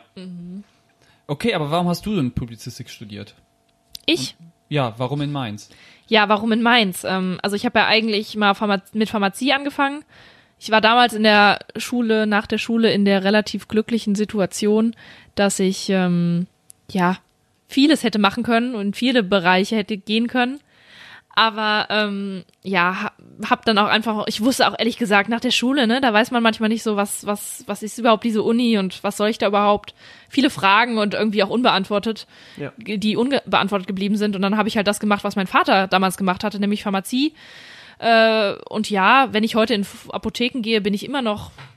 Okay, aber warum hast du denn Publizistik studiert? Ich? Ja, warum in Mainz? Ja, warum in Mainz? Ähm, also ich habe ja eigentlich mal Pharma- mit Pharmazie angefangen. Ich war damals in der Schule, nach der Schule in der relativ glücklichen Situation, dass ich ähm, ja vieles hätte machen können und in viele Bereiche hätte gehen können. Aber ähm, ja, ha- hab dann auch einfach, ich wusste auch ehrlich gesagt nach der Schule, ne, da weiß man manchmal nicht so, was was was ist überhaupt diese Uni und was soll ich da überhaupt? Viele Fragen und irgendwie auch unbeantwortet, Ja. die unbeantwortet geblieben sind. Und dann habe ich halt das gemacht, was mein Vater damals gemacht hatte, nämlich Pharmazie. Äh, und ja, wenn ich heute in F- Apotheken gehe, bin ich immer noch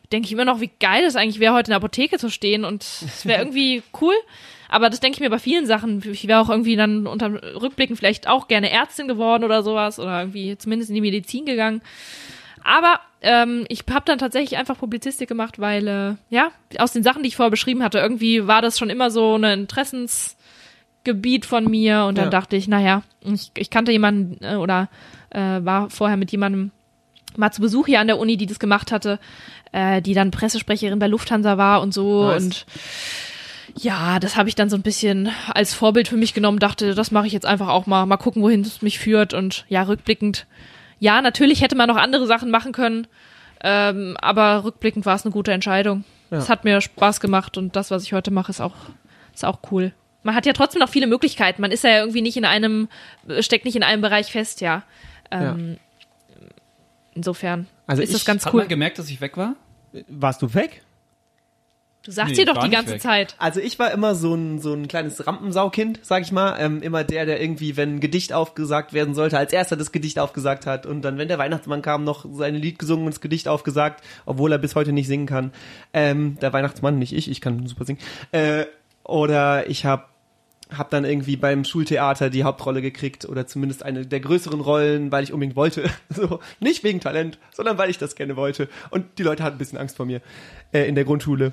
denke ich immer noch, wie geil es eigentlich wäre, heute in der Apotheke zu stehen und es wäre irgendwie cool. Aber das denke ich mir bei vielen Sachen. Ich wäre auch irgendwie dann unter Rückblicken vielleicht auch gerne Ärztin geworden oder sowas oder irgendwie zumindest in die Medizin gegangen. Aber ähm, ich habe dann tatsächlich einfach Publizistik gemacht, weil, äh, ja, aus den Sachen, die ich vorher beschrieben hatte, irgendwie war das schon immer so ein Interessensgebiet von mir. Und dann Ja. dachte ich, naja, ich, ich kannte jemanden äh, oder äh, war vorher mit jemandem mal zu Besuch hier an der Uni, die das gemacht hatte, äh, die dann Pressesprecherin bei Lufthansa war und so. Nice. Und ja, das habe ich dann so ein bisschen als Vorbild für mich genommen, dachte, das mache ich jetzt einfach auch mal, mal gucken, wohin es mich führt. Und ja, rückblickend, ja, natürlich hätte man noch andere Sachen machen können, ähm, aber rückblickend war es eine gute Entscheidung. Ja. Es hat mir Spaß gemacht und das, was ich heute mache, ist auch, ist auch cool. Man hat ja trotzdem noch viele Möglichkeiten. Man ist ja irgendwie nicht in einem, steckt nicht in einem Bereich fest, ja. Ähm, Insofern Also ist ich das ganz Hat cool. man gemerkt, dass ich weg war? Warst du weg? Du sagst Nee, dir ich doch war die nicht ganze weg. Zeit. Also ich war immer so ein, so ein kleines Rampensaukind, sag ich mal. Ähm, immer der, der irgendwie, wenn ein Gedicht aufgesagt werden sollte, als erster das Gedicht aufgesagt hat. Und dann, wenn der Weihnachtsmann kam, noch sein Lied gesungen und das Gedicht aufgesagt, obwohl er bis heute nicht singen kann. Ähm, der Weihnachtsmann, nicht ich, ich kann super singen. Äh, oder ich habe hab dann irgendwie beim Schultheater die Hauptrolle gekriegt oder zumindest eine der größeren Rollen, weil ich unbedingt wollte. So, nicht wegen Talent, sondern weil ich das gerne wollte. Und die Leute hatten ein bisschen Angst vor mir äh, in der Grundschule.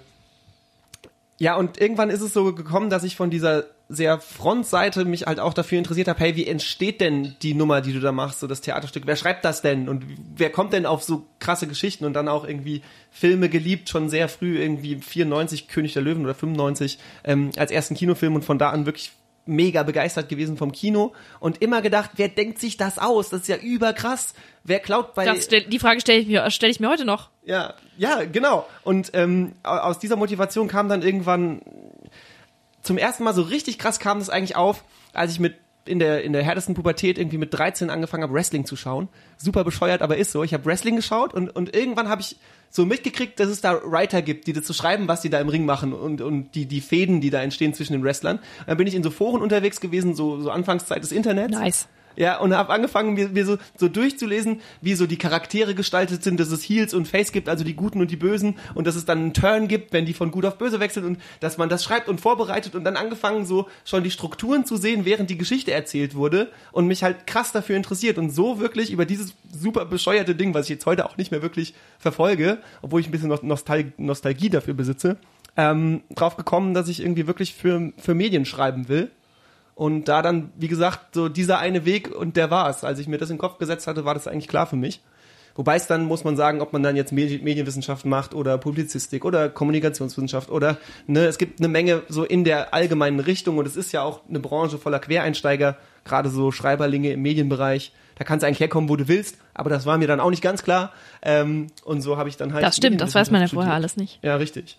Ja, und irgendwann ist es so gekommen, dass ich von dieser sehr Frontseite mich halt auch dafür interessiert habe, hey, wie entsteht denn die Nummer, die du da machst, so das Theaterstück? Wer schreibt das denn? Und wer kommt denn auf so krasse Geschichten? Und dann auch irgendwie Filme geliebt, schon sehr früh, irgendwie vierundneunzig, König der Löwen oder fünfundneunzig, ähm, als ersten Kinofilm und von da an wirklich mega begeistert gewesen vom Kino und immer gedacht, wer denkt sich das aus? Das ist ja überkrass. Wer klaut bei... Das stell, die Frage stelle ich mir, stelle ich mir heute noch. Ja, ja, genau. Und ähm, aus dieser Motivation kam dann irgendwann zum ersten Mal so richtig krass kam das eigentlich auf, als ich mit in der in der härtesten Pubertät irgendwie mit dreizehn angefangen habe, Wrestling zu schauen. Super bescheuert, aber ist so. Ich habe Wrestling geschaut und und irgendwann habe ich so mitgekriegt, dass es da Writer gibt, die das so schreiben, was die da im Ring machen und und die die Fäden, die da entstehen zwischen den Wrestlern. Dann bin ich in so Foren unterwegs gewesen, so so Anfangszeit des Internets. Nice. Ja, und habe angefangen, mir, mir so, so durchzulesen, wie so die Charaktere gestaltet sind, dass es Heels und Face gibt, also die Guten und die Bösen, und dass es dann einen Turn gibt, wenn die von gut auf böse wechseln, und dass man das schreibt und vorbereitet und dann angefangen, so schon die Strukturen zu sehen, während die Geschichte erzählt wurde, und mich halt krass dafür interessiert und so wirklich über dieses super bescheuerte Ding, was ich jetzt heute auch nicht mehr wirklich verfolge, obwohl ich ein bisschen Nostal- Nostalgie dafür besitze, ähm, drauf gekommen, dass ich irgendwie wirklich für, für Medien schreiben will. Und da dann, wie gesagt, so dieser eine Weg, und der war's. Als ich mir das in den Kopf gesetzt hatte, war das eigentlich klar für mich. Wobei es dann, muss man sagen, ob man dann jetzt Medi- Medienwissenschaft macht oder Publizistik oder Kommunikationswissenschaft oder, ne, es gibt eine Menge so in der allgemeinen Richtung, und es ist ja auch eine Branche voller Quereinsteiger, gerade so Schreiberlinge im Medienbereich. Da kannst du eigentlich herkommen, wo du willst, aber das war mir dann auch nicht ganz klar. Ähm, und so habe ich dann halt... Das stimmt, das weiß man ja vorher studiert. alles nicht. Ja, richtig.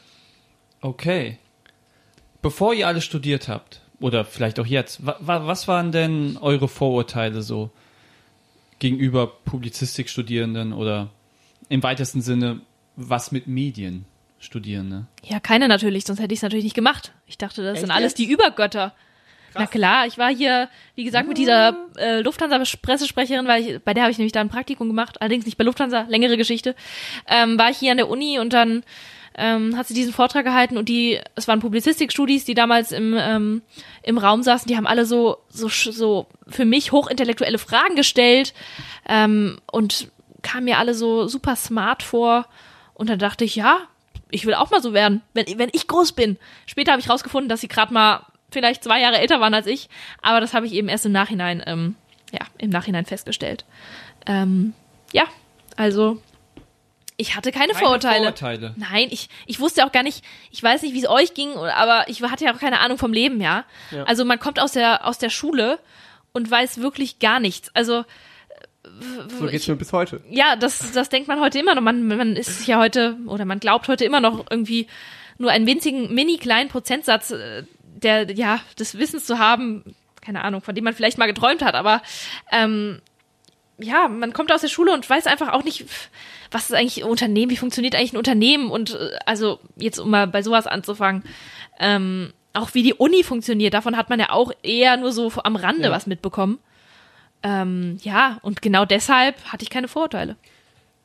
Okay. Bevor ihr alle studiert habt, oder vielleicht auch jetzt, wa- wa- was waren denn eure Vorurteile so gegenüber Publizistikstudierenden oder im weitesten Sinne, was mit Medien Studierende? Ja, keine natürlich, sonst hätte ich es natürlich nicht gemacht. Ich dachte, das Echt sind alles jetzt? die Übergötter. Na klar, ich war hier, wie gesagt, mit dieser äh, Lufthansa-Pressesprecherin, weil ich, bei der habe ich nämlich da ein Praktikum gemacht, allerdings nicht bei Lufthansa, längere Geschichte, ähm, war ich hier an der Uni, und dann ähm, hat sie diesen Vortrag gehalten, und die, es waren Publizistikstudis, die damals im ähm, im Raum saßen, die haben alle so so so für mich hochintellektuelle Fragen gestellt, ähm, und kamen mir alle so super smart vor, und dann dachte ich, ja, ich will auch mal so werden, wenn wenn ich groß bin. Später habe ich rausgefunden, dass sie gerade mal vielleicht zwei Jahre älter waren als ich, aber das habe ich eben erst im Nachhinein, ähm, ja, im Nachhinein festgestellt. Ähm, ja, also ich hatte keine, Keine Vorurteile. Vorurteile. Nein, ich, ich wusste auch gar nicht, ich weiß nicht, wie es euch ging, aber ich hatte ja auch keine Ahnung vom Leben, ja. Ja. Also man kommt aus der, aus der Schule und weiß wirklich gar nichts. Also So geht's mir bis heute. ja, das, das denkt man heute immer noch. Man, man ist ja heute, oder man glaubt heute immer noch irgendwie nur einen winzigen, mini kleinen Prozentsatz äh, der, ja, des Wissens zu haben, keine Ahnung, von dem man vielleicht mal geträumt hat, aber ähm, ja, man kommt aus der Schule und weiß einfach auch nicht, was ist eigentlich ein Unternehmen, wie funktioniert eigentlich ein Unternehmen, und äh, also jetzt, um mal bei sowas anzufangen, ähm, auch wie die Uni funktioniert, davon hat man ja auch eher nur so am Rande Ja. was mitbekommen. Ähm, ja, und genau deshalb hatte ich keine Vorurteile.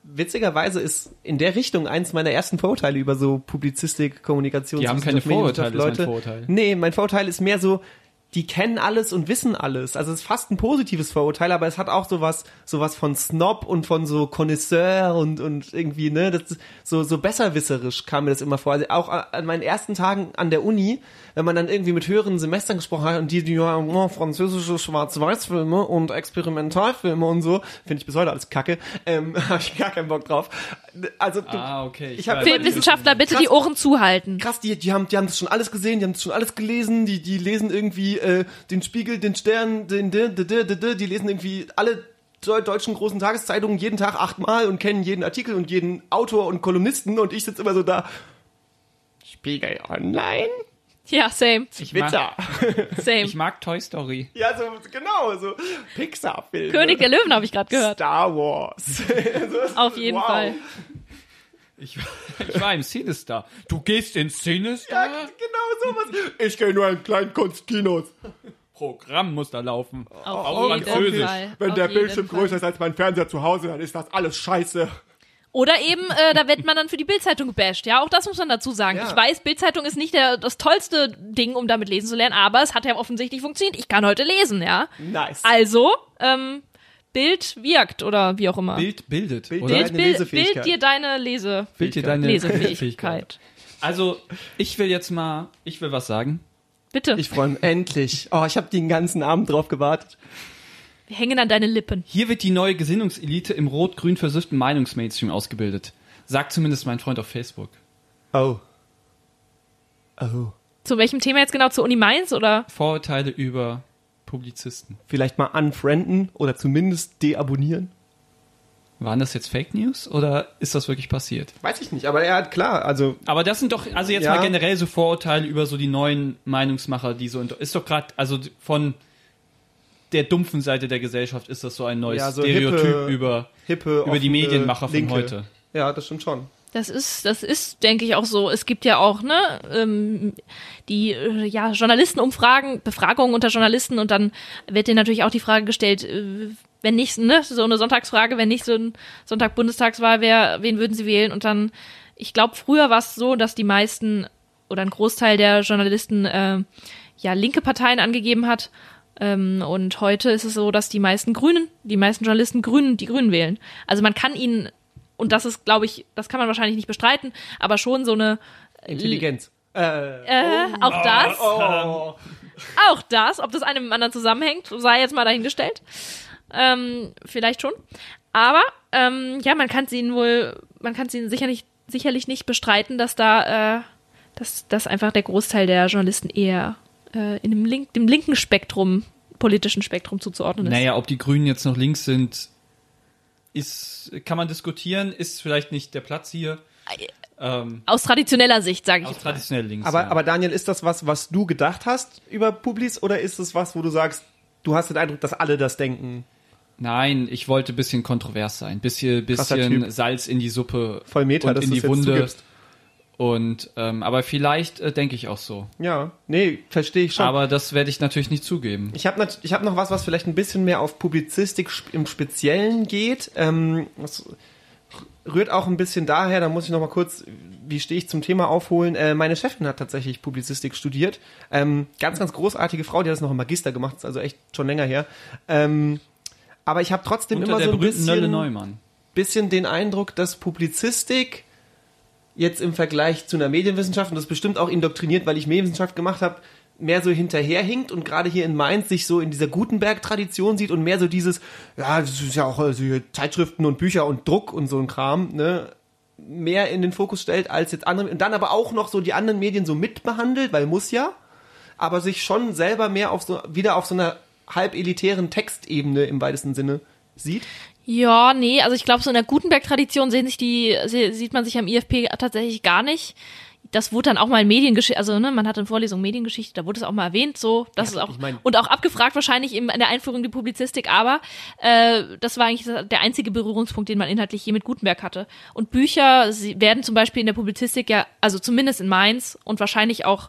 witzigerweise ist in der Richtung eins meiner ersten Vorurteile über so Publizistik, Kommunikation. Die haben keine Vorurteile, ist mein Vorurteil. Nee, mein Vorurteil ist mehr so, die kennen alles und wissen alles. Also es ist fast ein positives Vorurteil, aber es hat auch sowas, sowas von Snob und von so Connoisseur und, und irgendwie, ne, das ist so, so besserwisserisch kam mir das immer vor. Also auch an meinen ersten Tagen an der Uni, wenn man dann irgendwie mit höheren Semestern gesprochen hat und die, die ja, oh, französische Schwarz-Weiß-Filme und Experimentalfilme und so, finde ich bis heute alles kacke, ähm, habe ich gar keinen Bock drauf. Also, ah, okay. Ich hab Filmwissenschaftler, bitte krass, die Ohren zuhalten. Krass, die, die haben, die haben das schon alles gesehen, die haben das schon alles gelesen, die, die lesen irgendwie äh, den Spiegel, den Stern, den, den, den, den, den, die lesen irgendwie alle deutschen großen Tageszeitungen jeden Tag achtmal und kennen jeden Artikel und jeden Autor und Kolumnisten und ich sitze immer so da. Spiegel Online? Ja, same. Ich mag, same. ich mag Toy Story. Ja, so genau, so Pixar-Filme. König der Löwen habe ich gerade gehört. Star Wars. So, auf jeden wow. Fall. Ich, ich war im Cinestar. Du gehst ins Cinestar? Ja, genau sowas. Ich gehe nur in kleinen Kunstkinos. Programm muss da laufen. Auf, auf jeden Französisch. Fall. Wenn auf der jeden Bildschirm Fall. größer ist als mein Fernseher zu Hause, dann ist das alles scheiße. Oder eben, äh, da wird man dann für die Bild-Zeitung gebasht. Ja, auch das muss man dazu sagen. Ja. Ich weiß, Bild-Zeitung ist nicht der, das tollste Ding, um damit lesen zu lernen, aber es hat ja offensichtlich funktioniert. Ich kann heute lesen, ja. Nice. Also, ähm, Bild wirkt oder wie auch immer. Bild bildet, Bild oder? Bild, deine Bild, Lesefähigkeit. Bild dir deine Lese Bild dir deine Lesefähigkeit. Also, ich will jetzt mal, ich will was sagen. Bitte, Ich freue mich. Endlich. Oh, ich habe den ganzen Abend drauf gewartet. wir hängen an deine Lippen. Hier wird die neue Gesinnungselite im rot-grün versüfften Meinungsmainstream ausgebildet. Sagt zumindest mein Freund auf Facebook. Oh. Oh. Zu welchem Thema jetzt genau? Zu Uni Mainz oder? Vorurteile über Publizisten. Vielleicht mal unfrienden oder zumindest deabonnieren. Waren das jetzt Fake News oder ist das wirklich passiert? Weiß ich nicht, aber er hat klar, also Aber das sind doch, also jetzt Ja. mal generell so Vorurteile über so die neuen Meinungsmacher, die so, ist doch gerade, also von der dumpfen Seite der Gesellschaft ist das so ein neues Ja, so Stereotyp hippe- über, hippe, über die offene Medienmacher von Linke. heute. Ja, das stimmt schon. Das ist, das ist, denke ich, auch so. Es gibt ja auch, ne, ähm, die, äh, ja, Journalistenumfragen, Befragungen unter Journalisten und dann wird denen natürlich auch die Frage gestellt, äh, wenn nicht, ne, so eine Sonntagsfrage, wenn nicht so ein Sonntag Bundestagswahl wäre, wen würden sie wählen? Und dann, ich glaube, früher war es so, dass die meisten oder ein Großteil der Journalisten, äh, ja, linke Parteien angegeben hat. Ähm, und heute ist es so, dass die meisten Grünen, die meisten Journalisten Grünen, die Grünen wählen. Also man kann ihnen, und das ist, glaube ich, das kann man wahrscheinlich nicht bestreiten, aber schon so eine Intelligenz. Äh, Äh, auch das, oh. auch das, ob das eine mit dem anderen zusammenhängt, sei jetzt mal dahingestellt. Ähm, vielleicht schon. Aber, ähm, ja, man kann es ihnen wohl, man kann es ihnen sicherlich, sicherlich nicht bestreiten, dass da, äh, dass, dass einfach der Großteil der Journalisten eher äh, in dem, link, dem linken Spektrum, politischen Spektrum zuzuordnen ist. Naja, ob die Grünen jetzt noch links sind, ist, kann man diskutieren, ist vielleicht nicht der Platz hier. Ähm, Aus traditioneller Sicht, sage ich aus jetzt mal. traditionell links. Aber, ja. aber Daniel, ist das was, was du gedacht hast über Publis oder ist es was, wo du sagst, du hast den Eindruck, dass alle das denken? Nein, ich wollte ein bisschen kontrovers sein, bisschen, Krasser bisschen Typ. Salz in die Suppe Voll Meta, und dass in du die es jetzt Wunde. zugibst. Und ähm, aber vielleicht äh, denke ich auch so. Ja, nee, verstehe ich schon. Aber das werde ich natürlich nicht zugeben. Ich habe ich hab noch was, was vielleicht ein bisschen mehr auf Publizistik sp- im Speziellen geht. Ähm, das rührt auch ein bisschen daher, da muss ich noch mal kurz, wie stehe ich zum Thema aufholen. Äh, meine Chefin hat tatsächlich Publizistik studiert. Ähm, ganz, ganz großartige Frau, die hat das noch im Magister gemacht, ist also echt schon länger her. Ähm, aber ich habe trotzdem Unter immer der so ein berühmten Nölle bisschen, Neumann. bisschen den Eindruck, dass Publizistik jetzt im Vergleich zu einer Medienwissenschaft, und das ist bestimmt auch indoktriniert, weil ich Medienwissenschaft gemacht habe, mehr so hinterherhinkt und gerade hier in Mainz sich so in dieser Gutenberg-Tradition sieht und mehr so dieses, ja, das ist ja auch also hier Zeitschriften und Bücher und Druck und so ein Kram, ne, mehr in den Fokus stellt als jetzt andere, und dann aber auch noch so die anderen Medien so mitbehandelt, weil muss ja, aber sich schon selber mehr auf so, wieder auf so einer halb elitären Textebene im weitesten Sinne sieht. Ja, nee, also ich glaube, so in der Gutenberg-Tradition sehen sich die, se- sieht man sich am I F P tatsächlich gar nicht. Das wurde dann auch mal in Mediengeschichte, also ne, man hatte in Vorlesung Mediengeschichte, da wurde es auch mal erwähnt, so, das Ja, ist auch, ich mein- und auch abgefragt wahrscheinlich im, in der Einführung in die Publizistik, aber äh, das war eigentlich der einzige Berührungspunkt, den man inhaltlich je mit Gutenberg hatte. Und Bücher sie werden zum Beispiel in der Publizistik ja, also zumindest in Mainz und wahrscheinlich auch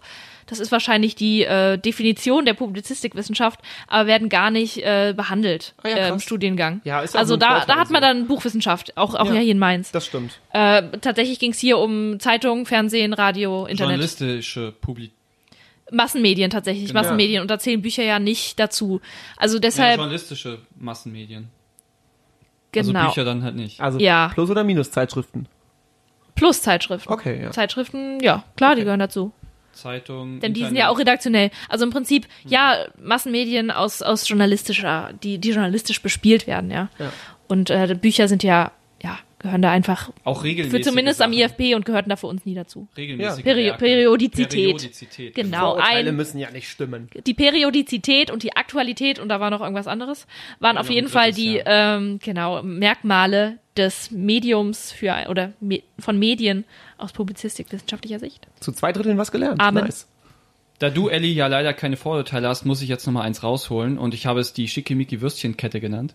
Das ist wahrscheinlich die äh, Definition der Publizistikwissenschaft, aber werden gar nicht äh, behandelt Ah ja, äh, im krass. Studiengang. Ja, ist ja auch also ein da, Vorteil da hat man so. dann Buchwissenschaft, auch, auch Ja. ja hier in Mainz. Das stimmt. Äh, tatsächlich ging es hier um Zeitung, Fernsehen, Radio, Internet. Journalistische Publik. Massenmedien tatsächlich, Genau. Massenmedien. Und da zählen Bücher ja nicht dazu. Also Ja, deshalb, journalistische Massenmedien. genau. Also Bücher dann halt nicht. Also Ja. Plus- oder Minus-Zeitschriften? Plus Zeitschriften. Okay, ja. Zeitschriften, ja, klar, die Okay. gehören dazu. Zeitung. Denn die sind Internet. ja auch redaktionell. Also im Prinzip, ja, Massenmedien aus, aus journalistischer, die, die journalistisch bespielt werden, ja. Ja. Und äh, Bücher sind ja, ja, gehören da einfach Auch regelmäßig. für zumindest am I F B und gehörten da für uns nie dazu. Regelmäßige Peri- Werke. Periodizität. Periodizität. Genau, Vorurteile ein, müssen ja nicht stimmen. die Periodizität und die Aktualität, und da war noch irgendwas anderes, waren Ja, auf noch jeden ein Fall drittes, die ähm, genau Merkmale des Mediums für oder me, von Medien aus publizistikwissenschaftlicher Sicht. Zu zwei Dritteln was gelernt. Amen. Nice. Da du, Elli, ja leider keine Vorurteile hast, muss ich jetzt noch mal eins rausholen und ich habe es die Schickimicki-Würstchenkette genannt.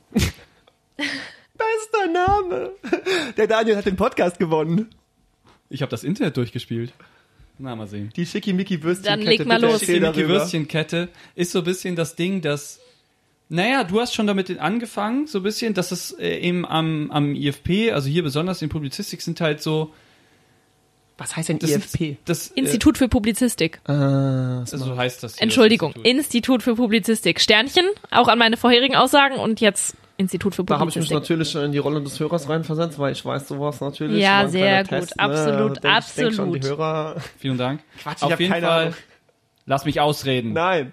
Bester Name. Der Daniel hat den Podcast gewonnen. Ich habe das Internet durchgespielt. Na, mal sehen. Die Schickimicki-Würstchenkette. Dann leg mal bitte los. erzähl darüber. Schickimicki-Würstchenkette ist so ein bisschen das Ding, dass naja, du hast schon damit angefangen, so ein bisschen, dass es äh, eben am, am I F P, also hier besonders in Publizistik, sind halt so Was heißt denn das I F P? Ist, das, Institut für Publizistik. Ah, äh, so heißt das hier, Entschuldigung, das Institut. Institut für Publizistik. Sternchen, auch an meine vorherigen Aussagen und jetzt Institut für da habe ich mich Publizistik. natürlich schon in die Rolle des Hörers reinversetzt, weil ich weiß sowas natürlich. Ja, War ein sehr kleiner gut. Test, Absolut, ne? denk, Ich denk schon, absolut. die Hörer. Vielen Dank. Quatsch, ich Auf hab jeden keine Fall, Ahnung. lass mich ausreden. Nein.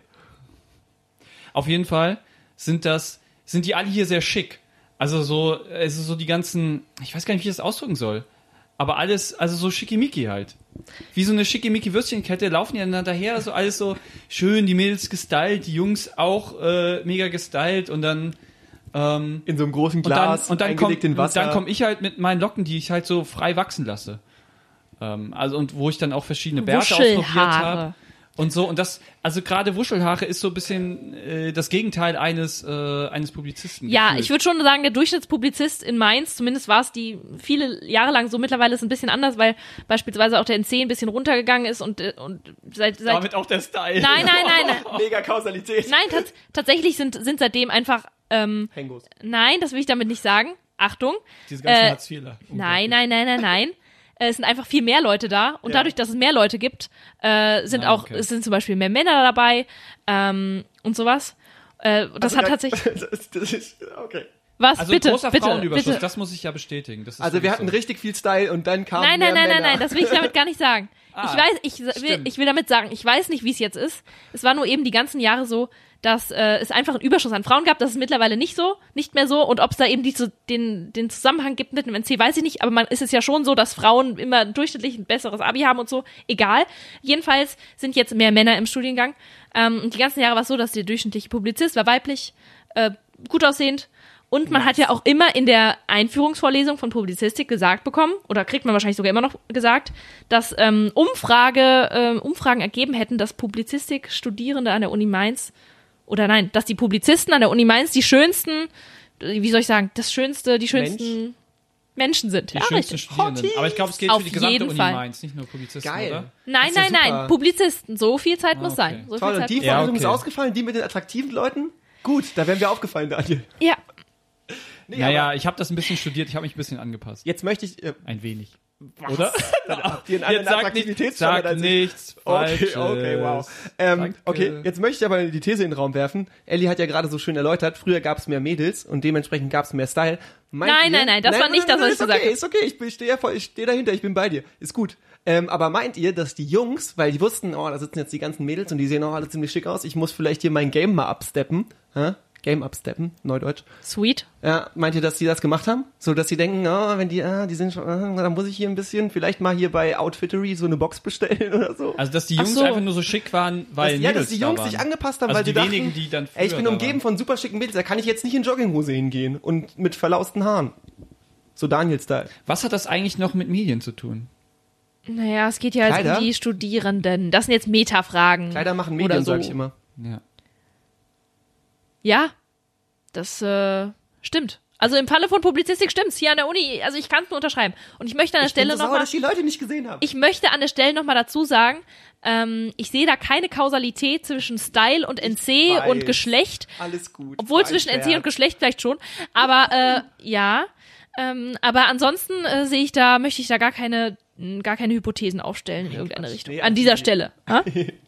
Auf jeden Fall sind das, sind die alle hier sehr schick. Also so, es ist so die ganzen, ich weiß gar nicht, wie ich das ausdrücken soll. Aber alles, also so schickimicki halt. Wie so eine schickimicki-Würstchenkette laufen die dann daher, so alles so schön, die Mädels gestylt, die Jungs auch äh, mega gestylt und dann ähm, In so einem großen und dann, Glas, und dann eingelegt komm, in Wasser. Und dann komme ich halt mit meinen Locken, die ich halt so frei wachsen lasse. Ähm, also und wo ich dann auch verschiedene Bärte ausprobiert Wuschelhaare. habe. Und so, und das, also gerade Wuschelhaare ist so ein bisschen äh, das Gegenteil eines, äh, eines Publizisten. Ja, gefühlt. ich würde schon sagen, der Durchschnittspublizist in Mainz, zumindest war es die viele Jahre lang so, mittlerweile ist es ein bisschen anders, weil beispielsweise auch der N C ein bisschen runtergegangen ist und, äh, und seit, seit Damit auch der Style. Nein, nein, nein, nein. Mega Kausalität. Nein, tats tatsächlich sind, sind seitdem einfach, ähm, Hengos. nein, das will ich damit nicht sagen. Achtung. Diese ganzen Äh, Hartz-Vierler. Nein, nein, nein, nein, nein. Äh, Es sind einfach viel mehr Leute da und Ja. dadurch, dass es mehr Leute gibt, äh, sind Ah, auch, okay. es sind zum Beispiel mehr Männer dabei ähm, und sowas. Äh, das Also hat da- tatsächlich. das, das ist, okay. Was? Also bitte, großer bitte, Frauenüberschuss, bitte. das muss ich ja bestätigen. Das ist Also wir wirklich hatten so. richtig viel Style und dann kam Nein, mehr nein, nein, nein, Männer. nein, das will ich damit gar nicht sagen. Ah, ich weiß, ich will, stimmt. ich will damit sagen, ich weiß nicht, wie es jetzt ist. Es war nur eben die ganzen Jahre so, dass äh, es einfach einen Überschuss an Frauen gab. Das ist mittlerweile nicht so, nicht mehr so. Und ob es da eben die, zu- den, den Zusammenhang gibt mit dem N C, weiß ich nicht. Aber man ist es ja schon so, dass Frauen immer durchschnittlich ein besseres Abi haben und so. Egal. Jedenfalls sind jetzt mehr Männer im Studiengang. Ähm, und die ganzen Jahre war es so, dass der durchschnittliche Publizist war weiblich, äh, gut aussehend. Und man hat ja auch immer in der Einführungsvorlesung von Publizistik gesagt bekommen, oder kriegt man wahrscheinlich sogar immer noch gesagt, dass ähm, Umfrage, ähm, Umfragen ergeben hätten, dass Publizistik-Studierende an der Uni Mainz, oder nein, dass die Publizisten an der Uni Mainz die schönsten, wie soll ich sagen, das schönste, die schönsten Menschen sind. Die Ja, schönsten richtig. Studierenden. Aber ich glaube, es gilt Auf für die gesamte jeden Uni Fall. Mainz, nicht nur Publizisten, Geil. oder? Nein, Das ist ja nein, nein, super. Publizisten, so viel Zeit muss Ah, okay. sein. So Toll, viel und Zeit die muss Ja, Vorlesung okay. ist ausgefallen, die mit den attraktiven Leuten? Gut, da wären wir aufgefallen, Daniel. Ja, Nee, Naja, aber ich habe das ein bisschen studiert, ich habe mich ein bisschen angepasst. jetzt möchte ich... Äh, Ein wenig. was? Oder? Dann habt ihr einen anderen Jetzt sag, nicht, Attraktivitätsstandard sag als ich. nichts Okay, Falsches. okay, wow. Ähm, Danke. okay, jetzt möchte ich aber die These in den Raum werfen. Ellie hat ja gerade so schön erläutert, früher gab es mehr Mädels und dementsprechend gab es mehr Style. Meint Nein, ihr- nein, nein, das war nicht das, was ich ist gesagt okay, habe. Ist okay, ich, bin- ich stehe ja voll, ich stehe dahinter, ich bin bei dir. Ist gut. Ähm, aber meint ihr, dass die Jungs, weil die wussten, oh, da sitzen jetzt die ganzen Mädels und die sehen auch alle ziemlich schick aus, ich muss vielleicht hier mein Game mal absteppen, hä? Game absteppen, Neudeutsch. sweet. Ja, meint ihr, dass die das gemacht haben? So, dass sie denken, oh, wenn die, ah, die sind schon, ah, dann muss ich hier ein bisschen, vielleicht mal hier bei Outfittery so eine Box bestellen oder so. Also, dass die Ach Jungs so. einfach nur so schick waren, weil dass, ja, Mädels dass die da Jungs waren. sich angepasst haben, Also weil die sie dachten, wenigen, die dann ey, ich früher bin da umgeben waren. von super schicken Mädels, da kann ich jetzt nicht in Jogginghose hingehen und mit verlausten Haaren. So Daniel-Style. Was hat das eigentlich noch mit Medien zu tun? Naja, es geht ja jetzt Kleider? um die Studierenden. Das sind jetzt Metafragen. Kleider machen oder Medien, so. sag ich immer. Ja. Ja, das äh, stimmt. Also im Falle von Publizistik stimmt's. Hier an der Uni, also ich kann es nur unterschreiben. Und ich möchte an der Ich bin Stelle so sauer, nochmal, dass die Leute nicht gesehen haben. ich möchte an der Stelle nochmal dazu sagen, ähm, ich sehe da keine Kausalität zwischen Style und N C weiß. und Geschlecht. Alles gut. Obwohl War ein zwischen N C Scherz. und Geschlecht vielleicht schon. Aber äh, ja. Ähm, aber ansonsten äh, sehe ich da, möchte ich da gar keine, mh, gar keine Hypothesen aufstellen in irgendeine Quatsch. Richtung. Nee, An dieser absolut Stelle. Ha?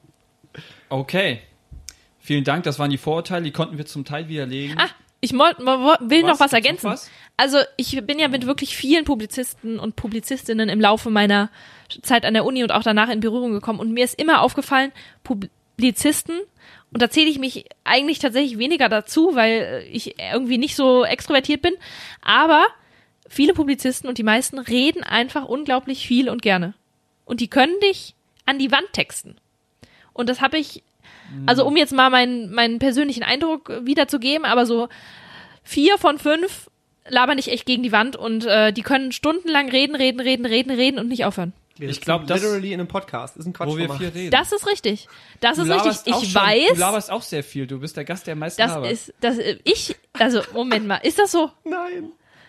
Okay. Vielen Dank, das waren die Vorurteile, die konnten wir zum Teil widerlegen. Ah, ich mo- mo- will noch was Gibt's noch ergänzen. was? Also ich bin ja mit wirklich vielen Publizisten und Publizistinnen im Laufe meiner Zeit an der Uni und auch danach in Berührung gekommen und mir ist immer aufgefallen, Publizisten, und da zähle ich mich eigentlich tatsächlich weniger dazu, weil ich irgendwie nicht so extrovertiert bin, aber viele Publizisten und die meisten reden einfach unglaublich viel und gerne. Und die können dich an die Wand texten. Und das habe ich, also um jetzt mal meinen, meinen persönlichen Eindruck wiederzugeben, aber so vier von fünf labern dich echt gegen die Wand und äh, die können stundenlang reden, reden, reden, reden, reden und nicht aufhören. Wir Ich sitzen glaub, das- literally in einem Podcast. Ist ein Quatsch. wo wir viel reden. Das ist richtig. Das Du ist laberst richtig. auch Ich schon, weiß, Du laberst auch sehr viel. Du bist der Gast, der am meisten das labert. ist, das, äh, ich, also Moment mal, ist das so? Nein.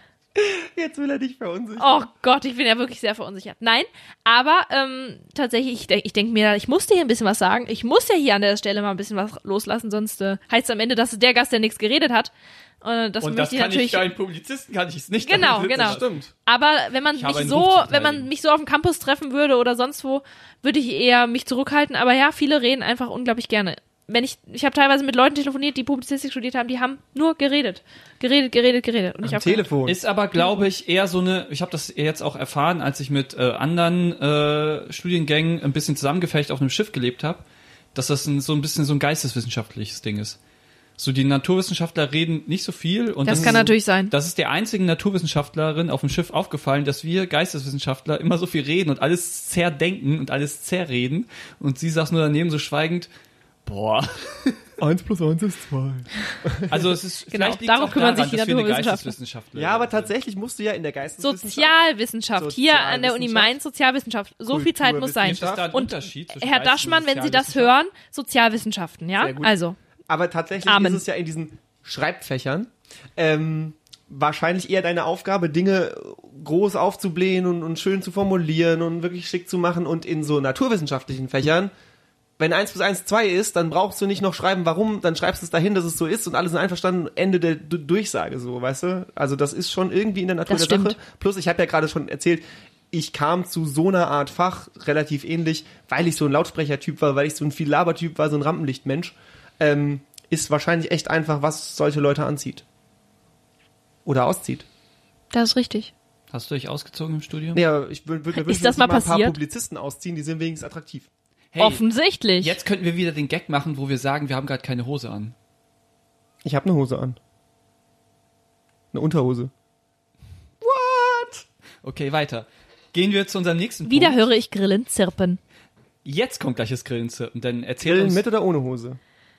Jetzt will er dich verunsichern. Oh Gott, ich bin ja wirklich sehr verunsichert. Nein, aber ähm, tatsächlich, ich, denk- ich denke mir, ich muss dir hier ein bisschen was sagen. Ich muss ja hier an der Stelle mal ein bisschen was loslassen, sonst äh, heißt es am Ende, dass der Gast, der nichts geredet hat. Äh, das Und möchte das ich kann natürlich. ich, bei einem Publizisten kann ich es nicht. Genau, damit genau. sitzen. Stimmt. Aber wenn man Ich habe mich ein so, Buch zu wenn man verteidigen. mich so auf dem Campus treffen würde oder sonst wo, würde ich eher mich zurückhalten. Aber ja, viele reden einfach unglaublich gerne. Wenn ich, ich habe teilweise mit Leuten telefoniert, die Publizistik studiert haben, die haben nur geredet, geredet, geredet, geredet. Und ich Am habe Telefon. Ist aber, glaube ich, eher so eine, ich habe das jetzt auch erfahren, als ich mit äh, anderen äh, Studiengängen ein bisschen zusammengefecht auf einem Schiff gelebt habe, dass das ein, so ein bisschen so ein geisteswissenschaftliches Ding ist. So, die Naturwissenschaftler reden nicht so viel. Und Das das, kann ist, natürlich sein. Das ist der einzigen Naturwissenschaftlerin auf dem Schiff aufgefallen, dass wir Geisteswissenschaftler immer so viel reden und alles zerdenken und alles zerreden. Und sie saß nur daneben so schweigend, boah. Eins plus eins ist zwei. Also es ist, Genau, vielleicht liegt darum auch kümmern daran, sich die dass wir eine Naturwissenschaftler. Geisteswissenschaftler Ja, aber sind. tatsächlich musst du ja in der Geisteswissenschaft... Sozialwissenschaft. Hier an der Uni Sozialwissenschaft. Mainz, Sozialwissenschaft. So viel Zeit muss sein. Gibt es da einen Und Unterschied zwischen Herr Geistes- und Daschmann, wenn Sie das Sozialwissenschaft? hören, Sozialwissenschaften, ja? Sehr gut. Also, Aber tatsächlich Amen. ist es ja in diesen Schreibfächern ähm, wahrscheinlich eher deine Aufgabe, Dinge groß aufzublähen und, und schön zu formulieren und wirklich schick zu machen. Und in so naturwissenschaftlichen Fächern, wenn eins plus eins zwei ist, dann brauchst du nicht noch schreiben, warum, dann schreibst du es dahin, dass es so ist und alle sind einverstanden, Ende der Du- Durchsage, so, weißt du? Also das ist schon irgendwie in der Natur Das der stimmt. Sache. Plus, ich habe ja gerade schon erzählt, ich kam zu so einer Art Fach relativ ähnlich, weil ich so ein Lautsprechertyp war, weil ich so ein viel Labertyp war, so ein Rampenlichtmensch. Ähm, ist wahrscheinlich echt einfach, was solche Leute anzieht. Oder auszieht. das ist richtig. Hast du dich ausgezogen im Studium? Nee, aber ich würde würd mir wünschen, das dass mal sich ein paar passiert? Publizisten ausziehen, die sind wenigstens attraktiv. Hey, Offensichtlich. jetzt könnten wir wieder den Gag machen, wo wir sagen, wir haben gerade keine Hose an. Ich habe eine Hose an. Eine Unterhose. What? Okay, weiter. Gehen wir zu unserem nächsten Wieder Punkt. höre ich Grillen zirpen. Jetzt kommt gleich das Grillenzirpen, denn erzähl Grillen uns... mit oder ohne Hose?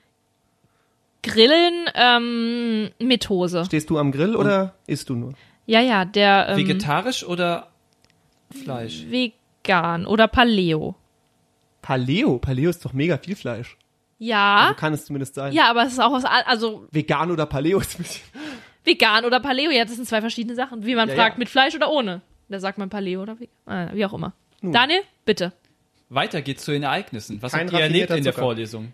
Grillen ähm, mit Hose. Stehst du am Grill oder isst du nur? Ja, ja, der ähm, Vegetarisch oder Fleisch? vegan oder Paleo. Paleo? Paleo ist doch mega viel Fleisch. Ja, Also kann es zumindest sein. ja, aber es ist auch was, an- also Vegan oder Paleo ist ein bisschen... vegan oder Paleo, ja, das sind zwei verschiedene Sachen. Wie man Ja, fragt, ja. mit Fleisch oder ohne. Da sagt man Paleo oder vegan, äh, wie auch immer. Nun. Daniel, bitte. Weiter geht's zu den Ereignissen. Was Kein habt ihr erlebt raffinierter in der Zucker. Vorlesung?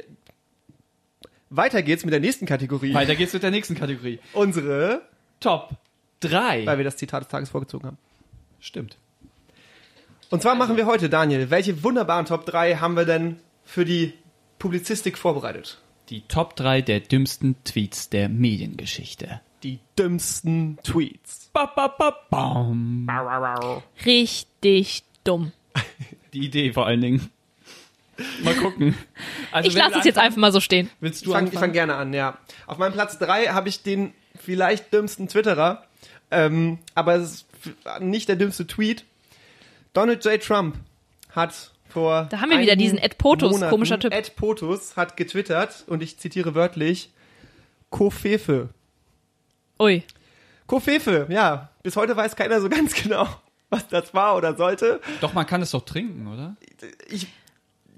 Weiter geht's mit der nächsten Kategorie. Weiter geht's mit der nächsten Kategorie. Unsere, Top drei. weil wir das Zitat des Tages vorgezogen haben. Stimmt. Und zwar machen wir heute, Daniel, welche wunderbaren Top drei haben wir denn für die Publizistik vorbereitet? Die Top drei der dümmsten Tweets der Mediengeschichte. Die dümmsten Tweets. Ba, ba, ba, bam. Richtig dumm. Die Idee vor allen Dingen. Mal gucken. Also Ich wer lasse will es jetzt anfangen? einfach mal so stehen. Willst Ich du fange fang anfangen? gerne an, ja. Auf meinem Platz drei habe ich den vielleicht dümmsten Twitterer, ähm, aber es ist f- nicht der dümmste Tweet. Donald J. Trump hat vor Da haben wir wieder einigen diesen Ed Potus, Monaten, komischer Typ. Ed Potus hat getwittert, und ich zitiere wörtlich, Kofefe. Ui. Kofefe, ja. Bis heute weiß keiner so ganz genau, was das war oder sollte. Doch, man kann es doch trinken, oder? Ich,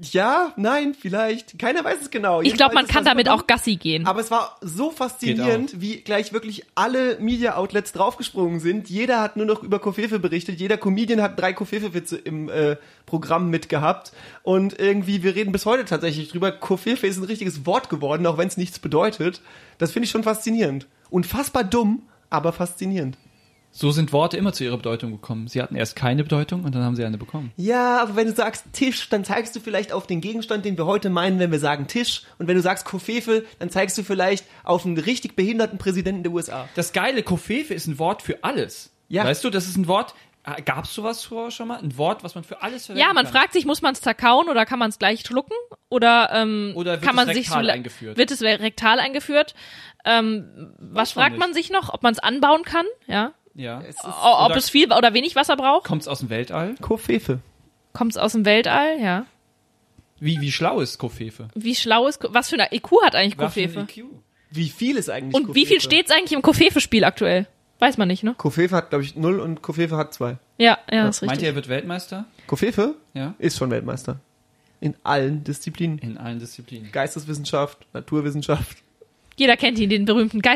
Ja, nein, vielleicht. Keiner weiß es genau. Ich glaube, man Jedenfalls kann ist das damit super auch Gassi gehen. Aber es war so faszinierend, wie gleich wirklich alle Media-Outlets draufgesprungen sind. Jeder hat nur noch über Kofefe berichtet. Jeder Comedian hat drei Kofefe-Witze im äh, Programm mitgehabt. Und irgendwie, wir reden bis heute tatsächlich drüber. Kofefe ist ein richtiges Wort geworden, auch wenn es nichts bedeutet. Das finde ich schon faszinierend. Unfassbar dumm, aber faszinierend. So sind Worte immer zu ihrer Bedeutung gekommen. Sie hatten erst keine Bedeutung und dann haben sie eine bekommen. Ja, aber wenn du sagst Tisch, dann zeigst du vielleicht auf den Gegenstand, den wir heute meinen, wenn wir sagen Tisch. Und wenn du sagst Kofefe, dann zeigst du vielleicht auf einen richtig behinderten Präsidenten der U S A. Das geile Kofefe ist ein Wort für alles. Ja. Weißt du, das ist ein Wort, gab es sowas vorher schon mal? Ein Wort, was man für alles verwendet Ja, man kann. fragt sich, muss man es zerkauen oder kann man es gleich schlucken? Oder, ähm, Oder wird kann man es sich rektal so, eingeführt? Wird es rektal eingeführt? Ähm, was Weiß man fragt man sich noch? Ob man es anbauen kann? Ja. Ja. Es ist O- Ob oder- es viel oder wenig Wasser braucht? Kommt es aus dem Weltall? Kofefe. Kommt es aus dem Weltall? Ja. Wie, wie schlau ist Kofefe? Wie schlau ist, Ko- was für eine I Q hat eigentlich Was für ein Kofefe? I Q? Wie viel ist eigentlich Und Kofefe? wie viel steht's eigentlich im Kofefe-Spiel aktuell? Weiß man nicht, ne? Kofefe hat, glaube ich, null und Kofefe hat zwei. Ja, ja, das ist Meint richtig. ihr, er wird Weltmeister? Kofefe Ja. ist schon Weltmeister. In allen Disziplinen. In allen Disziplinen. Geisteswissenschaft, Naturwissenschaft. Jeder kennt ihn, den berühmten Okay.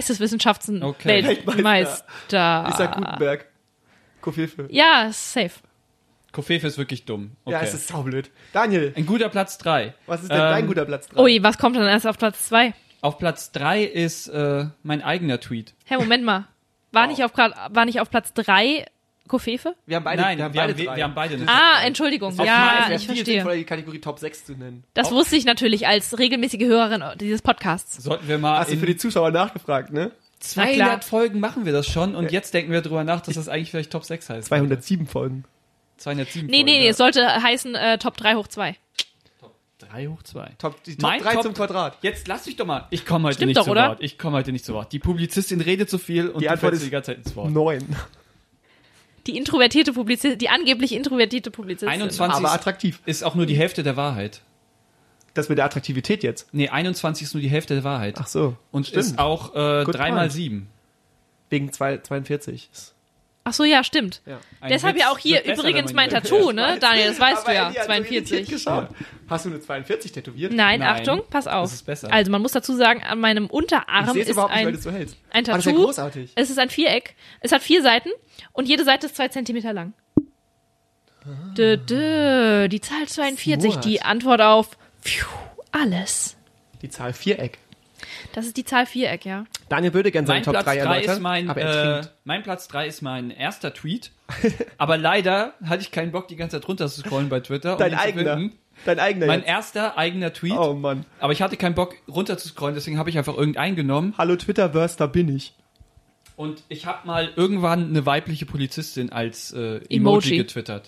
Geisteswissenschaften-Weltmeister. Isaac Gutenberg. Kofefe. Ja, safe. Kofefe ist wirklich dumm. Okay. Ja, es ist saublöd. Daniel, Ein guter Platz drei. was ist denn Ähm, dein guter Platz dran? Ui, was kommt dann erst auf Platz zwei? Auf Platz drei ist äh, mein eigener Tweet. Hä, Moment mal. War, nicht auf, Gra- war nicht auf Platz drei Kofefe? Wir haben beide, Nein, wir haben wir beide haben, wir, drei. wir haben beide eine Ah, Top Entschuldigung. Auf meins Ja, wäre ich viel verstehe. sinnvoller, die Kategorie Top sechs zu nennen. Das wusste ich natürlich als regelmäßige Hörerin dieses Podcasts. Sollten wir mal Hast du in für die Zuschauer nachgefragt, ne? zweihundert Folgen machen wir das schon und jetzt denken wir drüber nach, dass das eigentlich vielleicht Top sechs heißt. zweihundertsieben Folgen. zweihundertsieben Nee, Folgen. nee, nee, ja. es sollte heißen äh, Top drei hoch zwei. drei hoch zwei. Top, die Top Mein drei Top- zum Quadrat. Jetzt lass dich doch mal. Ich komme heute Stimmt nicht doch, zu oder? Wort. Ich komme heute nicht zu Wort. Die Publizistin redet zu viel und Die du Antwort fällst ist die ganze Zeit ins Wort. Neun. Die introvertierte Publizistin, die angeblich introvertierte Publizistin. einundzwanzig Aber attraktiv. ist auch nur die Hälfte der Wahrheit. Das mit der Attraktivität jetzt. Nee, einundzwanzig ist nur die Hälfte der Wahrheit. Ach so. und stimmt. ist auch äh, Good drei mal point. sieben. Wegen zwei, zweiundvierzig. Ach so, ja, stimmt. Ja. Ein Deshalb Witz ja auch hier wird besser, übrigens wenn mein man ihn Tattoo, erklärt. ne? Daniel, das weißt Aber du ja. Ellie hat so irritiert zweiundvierzig. geschaut. Hast du eine zweiundvierzig tätowiert? Nein, Nein, Achtung, pass auf. das ist besser. Also man muss dazu sagen, an meinem Ich Unterarm sehe es ist überhaupt nicht, weil du ein, es so hältst. ein Aber das ist ja Tattoo. großartig. Es ist ein Viereck. Es hat vier Seiten und jede Seite ist zwei Zentimeter lang. Dö, dö, die Zahl zweiundvierzig, Smart. die Antwort auf pfiuh, alles. Die Zahl Viereck. Das ist die Zahl Viereck, ja. Daniel würde gerne seinen Mein Top Platz drei drei erläutern, ist mein, aber er äh, trinkt. mein Platz drei ist mein erster Tweet. Aber leider hatte ich keinen Bock, die ganze Zeit runter zu scrollen bei Twitter. um Dein ihn zu eigener. finden. Dein eigener Mein jetzt. erster eigener Tweet. Oh Mann. Aber ich hatte keinen Bock, runter zu scrollen, deswegen habe ich einfach irgendeinen genommen. Hallo Twitterverse, da bin ich. Und ich habe mal irgendwann eine weibliche Polizistin als äh, Emoji, Emoji. getwittert.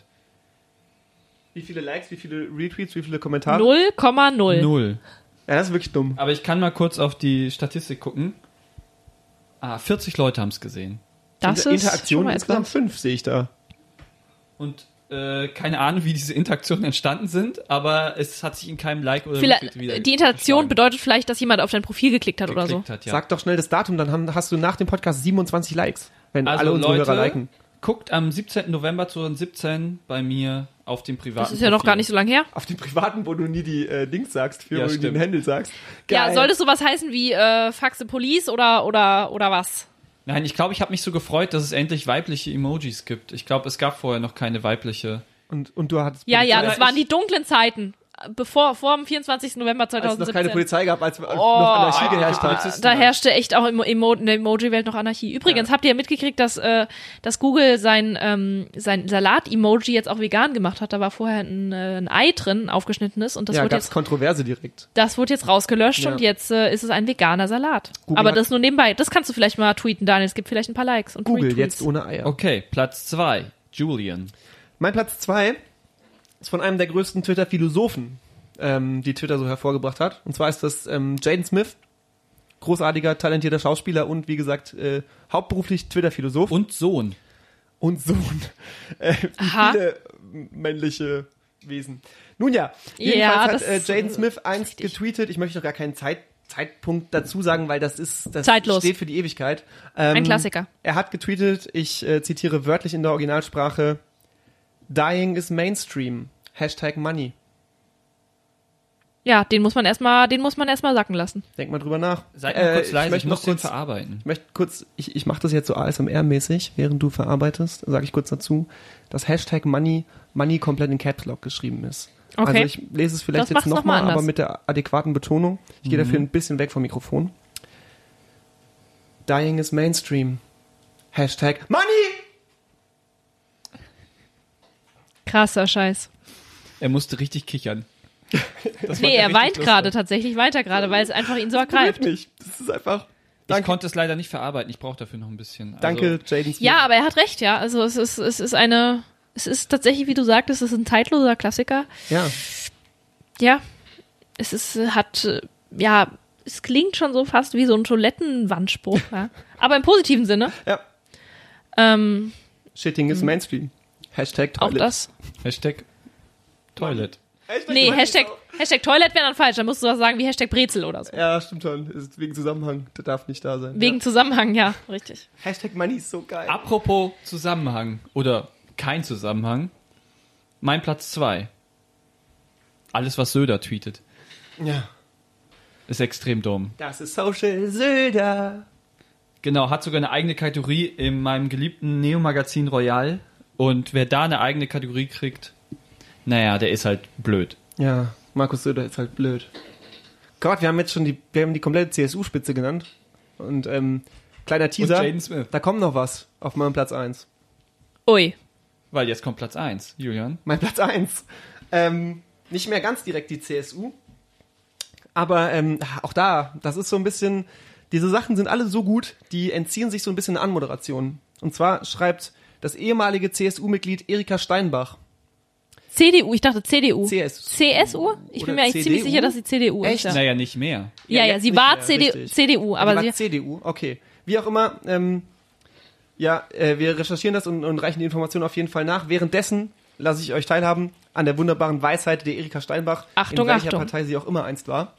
Wie viele Likes, wie viele Retweets, wie viele Kommentare? null Komma null. Null. Ja, das ist wirklich dumm. Aber ich kann mal kurz auf die Statistik gucken. Ah, vierzig Leute haben es gesehen. Das Inter- ist schon Interaktionen mal insgesamt etwas. fünf, sehe ich da. Und äh, keine Ahnung, wie diese Interaktionen entstanden sind, aber es hat sich in keinem Like oder Vielleicht, Retweet wieder die Interaktion geschlagen. bedeutet vielleicht, dass jemand auf dein Profil geklickt hat oder so. Geklickt hat, ja. Sag doch schnell das Datum, dann haben, hast du nach dem Podcast siebenundzwanzig Likes. Wenn Also alle unsere Leute, Hörer liken. guckt am siebzehnten November zweitausendsiebzehn bei mir auf dem privaten Das ist ja noch Profil. gar nicht so lange her. Auf dem privaten, wo du nie die äh, Dings sagst, für Ja, wo du den stimmt. Handle sagst. Ja, Geil. soll das sowas heißen wie äh, Faxe Police oder, oder, oder was? Nein, ich glaube, ich habe mich so gefreut, dass es endlich weibliche Emojis gibt. Ich glaube, es gab vorher noch keine weibliche. Und, und du hattest Ja, ja, Polizei- das waren die dunklen Zeiten. Bevor, vor dem vierundzwanzigsten November als es noch keine zweitausendsiebzehn. Polizei gab, als noch Oh, Anarchie geherrscht hat. Polizisten Da waren. herrschte echt auch im Emo in der Emoji-Welt noch Anarchie. Übrigens, habt ihr ja mitgekriegt, dass, äh, dass Google sein, ähm, sein Salat-Emoji jetzt auch vegan gemacht hat? Da war vorher ein, äh, ein Ei drin, ein aufgeschnittenes, und das Ja, wurde gab's jetzt, Kontroverse direkt. das wurde jetzt rausgelöscht Ja. und jetzt äh, ist es ein veganer Salat. Google Aber hat- das nur nebenbei. Das kannst du vielleicht mal tweeten, Daniel. Es gibt vielleicht ein paar Likes und Google, Retweets. jetzt ohne Eier. Okay, Platz zwei. Julian. Mein Platz zwei ist von einem der größten Twitter-Philosophen, ähm, die Twitter so hervorgebracht hat. Und zwar ist das ähm, Jaden Smith, großartiger, talentierter Schauspieler und wie gesagt, äh, hauptberuflich Twitter-Philosoph Und Sohn. und Sohn. Äh, wie Aha. viele männliche Wesen. Nun ja, Ja, jedenfalls das hat äh, ist, Jaden äh, Smith einst richtig. getweetet, ich möchte noch gar keinen Zeit, Zeitpunkt dazu sagen, weil das ist, das Zeitlos. steht für die Ewigkeit. Ähm, Ein Klassiker. Er hat getweetet, ich äh, zitiere wörtlich in der Originalsprache, Dying is Mainstream. Hashtag Money. ja, den muss man erstmal, den muss man erstmal sacken lassen. Denk mal drüber nach. Seid mal kurz ich leise, ich möchte muss noch den kurz verarbeiten. Ich möchte kurz, ich, ich mache das jetzt so A S M R-mäßig, während du verarbeitest, sage ich kurz dazu, dass Hashtag Money, Money komplett in Caps Lock geschrieben ist. Okay. Also ich lese es vielleicht Das jetzt macht's noch mal nochmal, aber anders. mit der adäquaten Betonung. Ich gehe dafür ein bisschen weg vom Mikrofon. Dying is Mainstream. Hashtag Money! Krasser Scheiß. Er musste richtig kichern. Das Nee, fand er richtig weint lustig. gerade tatsächlich weiter gerade, weil es einfach ihn so Berührt ergreift. mich. Das ist einfach... Ich Danke, konnte es leider nicht verarbeiten, ich brauche dafür noch ein bisschen. Also, danke Jaden Smith. Ja, aber er hat recht, ja. Also es ist, es ist eine, es ist tatsächlich, wie du sagtest, es ist ein zeitloser Klassiker. Ja. Ja, es ist, äh, hat, äh, ja, es klingt schon so fast wie so ein Toilettenwandspruch, ja. Aber im positiven Sinne. Ja. Ähm, Shitting is Mainstream. Hashtag auch Toilet. das. Hashtag Toilet. Hashtag Nee, Toilet Hashtag, ist auch- Hashtag Toilet wäre dann falsch. Dann musst du was sagen wie Hashtag Brezel oder so. Ja, stimmt schon. Ist wegen Zusammenhang. Der darf nicht da sein. Wegen Zusammenhang, ja, richtig. Ja. Hashtag Money ist so geil. Apropos Zusammenhang oder kein Zusammenhang. Mein Platz zwei. Alles, was Söder tweetet, Ja. ist extrem dumm. Das ist Social Söder. Genau, hat sogar eine eigene Kategorie in meinem geliebten Neo-Magazin Royal. Und wer da eine eigene Kategorie kriegt, naja, der ist halt blöd. Ja, Markus Söder ist halt blöd. Gott, wir haben jetzt schon die, wir haben die komplette C S U-Spitze genannt. Und ähm, kleiner Teaser, Und Jaden Smith. da kommt noch was auf meinem Platz eins. Ui. Weil jetzt kommt Platz eins, Julian. Mein Platz eins. Ähm, nicht mehr ganz direkt die C S U. Aber ähm, auch da, das ist so ein bisschen, diese Sachen sind alle so gut, die entziehen sich so ein bisschen der Anmoderation. Und zwar schreibt das ehemalige C S U-Mitglied Erika Steinbach. C D U, ich dachte C D U. C S U. C S U? Ich bin Oder mir eigentlich C D U? ziemlich sicher, dass sie C D U Echt? ist. Ja, Naja, nicht mehr. ja, ja, jetzt sie nicht war mehr, C D U, richtig. C D U, aber die war sie, C D U, okay. Wie auch immer, ähm, ja, äh, wir recherchieren das und, und reichen die Informationen auf jeden Fall nach. Währenddessen lasse ich euch teilhaben an der wunderbaren Weisheit der Erika Steinbach, Achtung, in welcher Achtung. Partei sie auch immer einst war.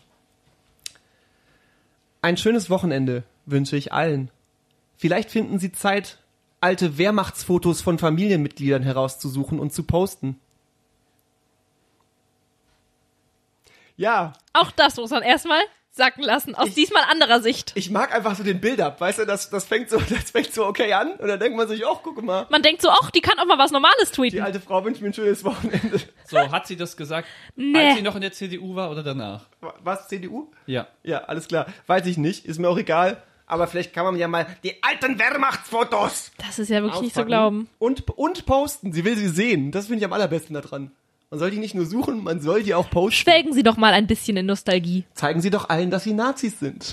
Ein schönes Wochenende wünsche ich allen. Vielleicht finden Sie Zeit, alte Wehrmachtsfotos von Familienmitgliedern herauszusuchen und zu posten. Ja, auch das muss man erstmal sacken lassen, aus Ich- diesmal anderer Sicht. ich mag einfach so den Build-up, weißt du, das, das fängt so, das fängt so okay an und dann denkt man sich, oh, guck mal, Man denkt so, ach, die kann auch mal was Normales die tweeten. alte Frau wünscht mir ein schönes Wochenende. So, hat sie das gesagt, Nee. als sie noch in der C D U war oder danach? Was, C D U? Ja. Ja, alles klar. Weiß ich nicht, ist mir auch egal. Aber vielleicht kann man ja mal die alten Wehrmachtsfotos Das ist ja wirklich nicht zu auspacken glauben. Und, und posten. Sie will sie sehen. Das finde ich am allerbesten daran. Man soll die nicht nur suchen, man soll die auch posten. Schwelgen Sie doch mal ein bisschen in Nostalgie. Zeigen Sie doch allen, dass sie Nazis sind.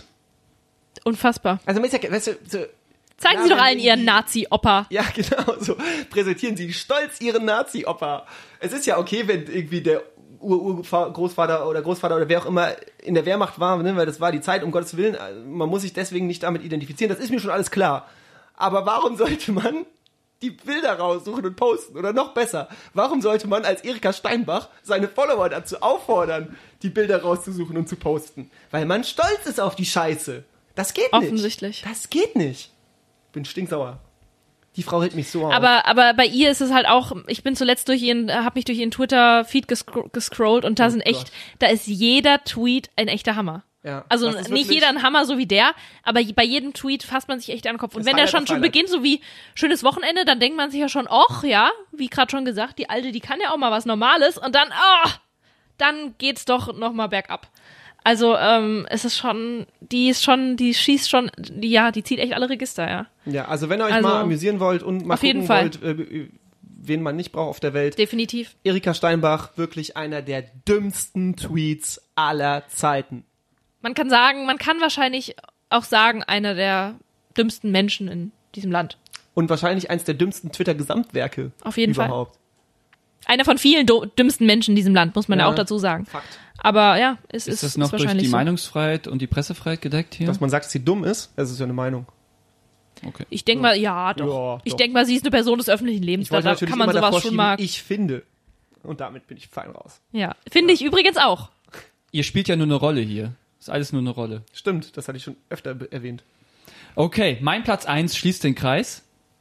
Unfassbar. Also, man ist ja, weißt du, so, Zeigen Ja, Sie doch wenn allen die- Ihren Nazi-Opa. ja, genau, so präsentieren Sie stolz Ihren Nazi-Opa. Es ist ja okay, wenn irgendwie der Ur-Großvater oder Großvater oder wer auch immer in der Wehrmacht war, ne, weil das war die Zeit, um Gottes Willen. Man muss sich deswegen nicht damit identifizieren, das ist mir schon alles klar. Aber warum sollte man die Bilder raussuchen und posten? Oder noch besser, warum sollte man als Erika Steinbach seine Follower dazu auffordern, die Bilder rauszusuchen und zu posten? Weil man stolz ist auf die Scheiße. Das geht nicht. Offensichtlich. Das geht nicht. Bin stinksauer. Die Frau hält mich so auf. Aber, aber bei ihr ist es halt auch, ich bin zuletzt durch ihren, habe mich durch ihren Twitter-Feed gescro gescrollt und da Oh sind echt, Gott. da ist jeder Tweet ein echter Hammer. Ja, Also das ist nicht wirklich- jeder ein Hammer so wie der, aber bei jedem Tweet fasst man sich echt an den Kopf. Und Das wenn der Highlight schon auf schon Highlight. beginnt, so wie schönes Wochenende, dann denkt man sich ja schon, och, ja, wie gerade schon gesagt, die Alte, die kann ja auch mal was Normales und dann, ah, dann geht's doch noch mal bergab. Also ähm, es ist schon, die ist schon, die schießt schon, die, ja, die zieht echt alle Register, ja. Ja, also wenn ihr euch Also, mal amüsieren wollt und mal auf jeden gucken Fall. wollt, äh, wen man nicht braucht auf der Welt, Definitiv. Erika Steinbach, wirklich einer der dümmsten Tweets aller Zeiten. Man kann sagen, man kann wahrscheinlich auch sagen, einer der dümmsten Menschen in diesem Land. Und wahrscheinlich eins der dümmsten Twitter-Gesamtwerke Auf jeden Fall. überhaupt. Einer von vielen do- dümmsten Menschen in diesem Land, muss man ja, Ja. auch dazu sagen. Fakt. Aber ja, es ist, Ist das noch ist durch wahrscheinlich die so. Meinungsfreiheit und die Pressefreiheit gedeckt hier? Dass man sagt, dass sie dumm ist, das ist ja eine Meinung. Okay. Ich denke mal, ja, doch. Ja, ich doch. denke mal, sie ist eine Person des öffentlichen Lebens. Ich Da, wollte da natürlich kann man immer sowas davor schon schieben, mal. ich finde. Und damit bin ich fein raus. Ja, finde ich übrigens auch. Ihr spielt ja nur eine Rolle hier. Ist alles nur eine Rolle. Stimmt, das hatte ich schon öfter be- erwähnt. Okay, mein Platz eins schließt den Kreis.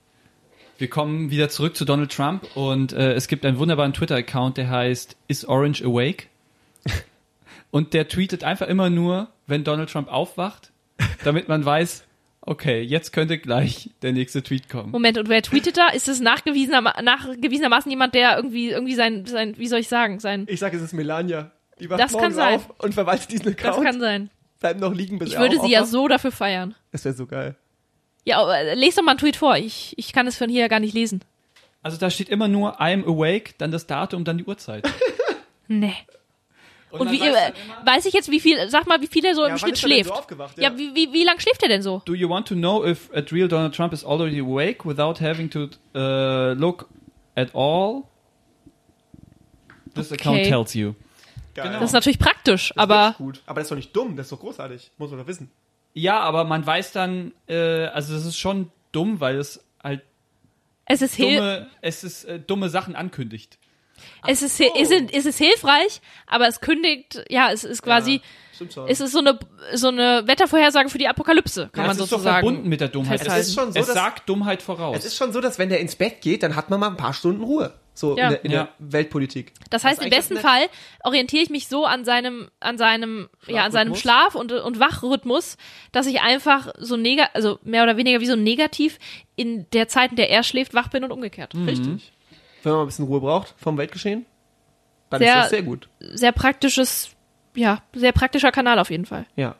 Wir kommen wieder zurück zu Donald Trump und äh, es gibt einen wunderbaren Twitter-Account, der heißt Is Orange Awake? Und der tweetet einfach immer nur, wenn Donald Trump aufwacht, damit man weiß, okay, jetzt könnte gleich der nächste Tweet kommen. Moment, und wer tweetet da? Ist es nachgewiesener, nachgewiesenermaßen jemand, der irgendwie, irgendwie sein, sein, wie soll ich sagen, sein... Ich sage, es ist Melania. Die wacht Das kann morgens sein. auf und verwaltet diesen Account. Das kann sein. Bleibt noch liegen, bis Ich er würde auch sie ja aufwacht. so dafür feiern. Das wäre so geil. Ja, aber les doch mal einen Tweet vor. Ich, ich kann es von hier gar nicht lesen. Also da steht immer nur I'm awake, dann das Datum, dann die Uhrzeit. Nee. Und, man wie, weiß äh, dann immer, weiß ich jetzt, wie viel, sag mal, wie viel er so Ja, im wann Schnitt ist er denn schläft? so aufgewacht? Ja, Ja. wie, wie, wie lang schläft er denn so? do you want to know if a real Donald Trump is already awake without having to uh, look at all? This account Okay. tells you. Geil. Genau. Das ist natürlich praktisch, Das ist aber wirklich gut. Aber das ist doch nicht dumm, das ist doch großartig. Muss man doch wissen. Ja, aber man weiß dann, äh, also das ist schon dumm, weil es halt es ist, hil dumme, es ist äh, dumme Sachen ankündigt. es, ist, hi- es, ist, es ist hilfreich, aber es kündigt, ja, es ist quasi, Stimmt schon. es ist so eine, so eine Wettervorhersage für die Apokalypse, kann Ja, man es ist doch sozusagen. verbunden mit der Dummheit. festhalten. Es, Es ist schon so, es dass- sagt Dummheit voraus. Es ist schon so, dass wenn der ins Bett geht, dann hat man mal ein paar Stunden Ruhe. So Ja. in, der, in Ja. der Weltpolitik. Das heißt, ist im eigentlich besten ganz Fall orientiere ich mich so an seinem, an seinem, ja, an seinem Schlafrhythmus? Schlaf- und, und Wachrhythmus, dass ich einfach so nega, also mehr oder weniger wie so ein Negativ in der Zeit, in der er schläft, wach bin und umgekehrt. Richtig. Wenn man ein bisschen Ruhe braucht vom Weltgeschehen, dann Sehr- ist das sehr gut. Sehr praktisches, ja, sehr praktischer Kanal auf jeden Fall. Ja.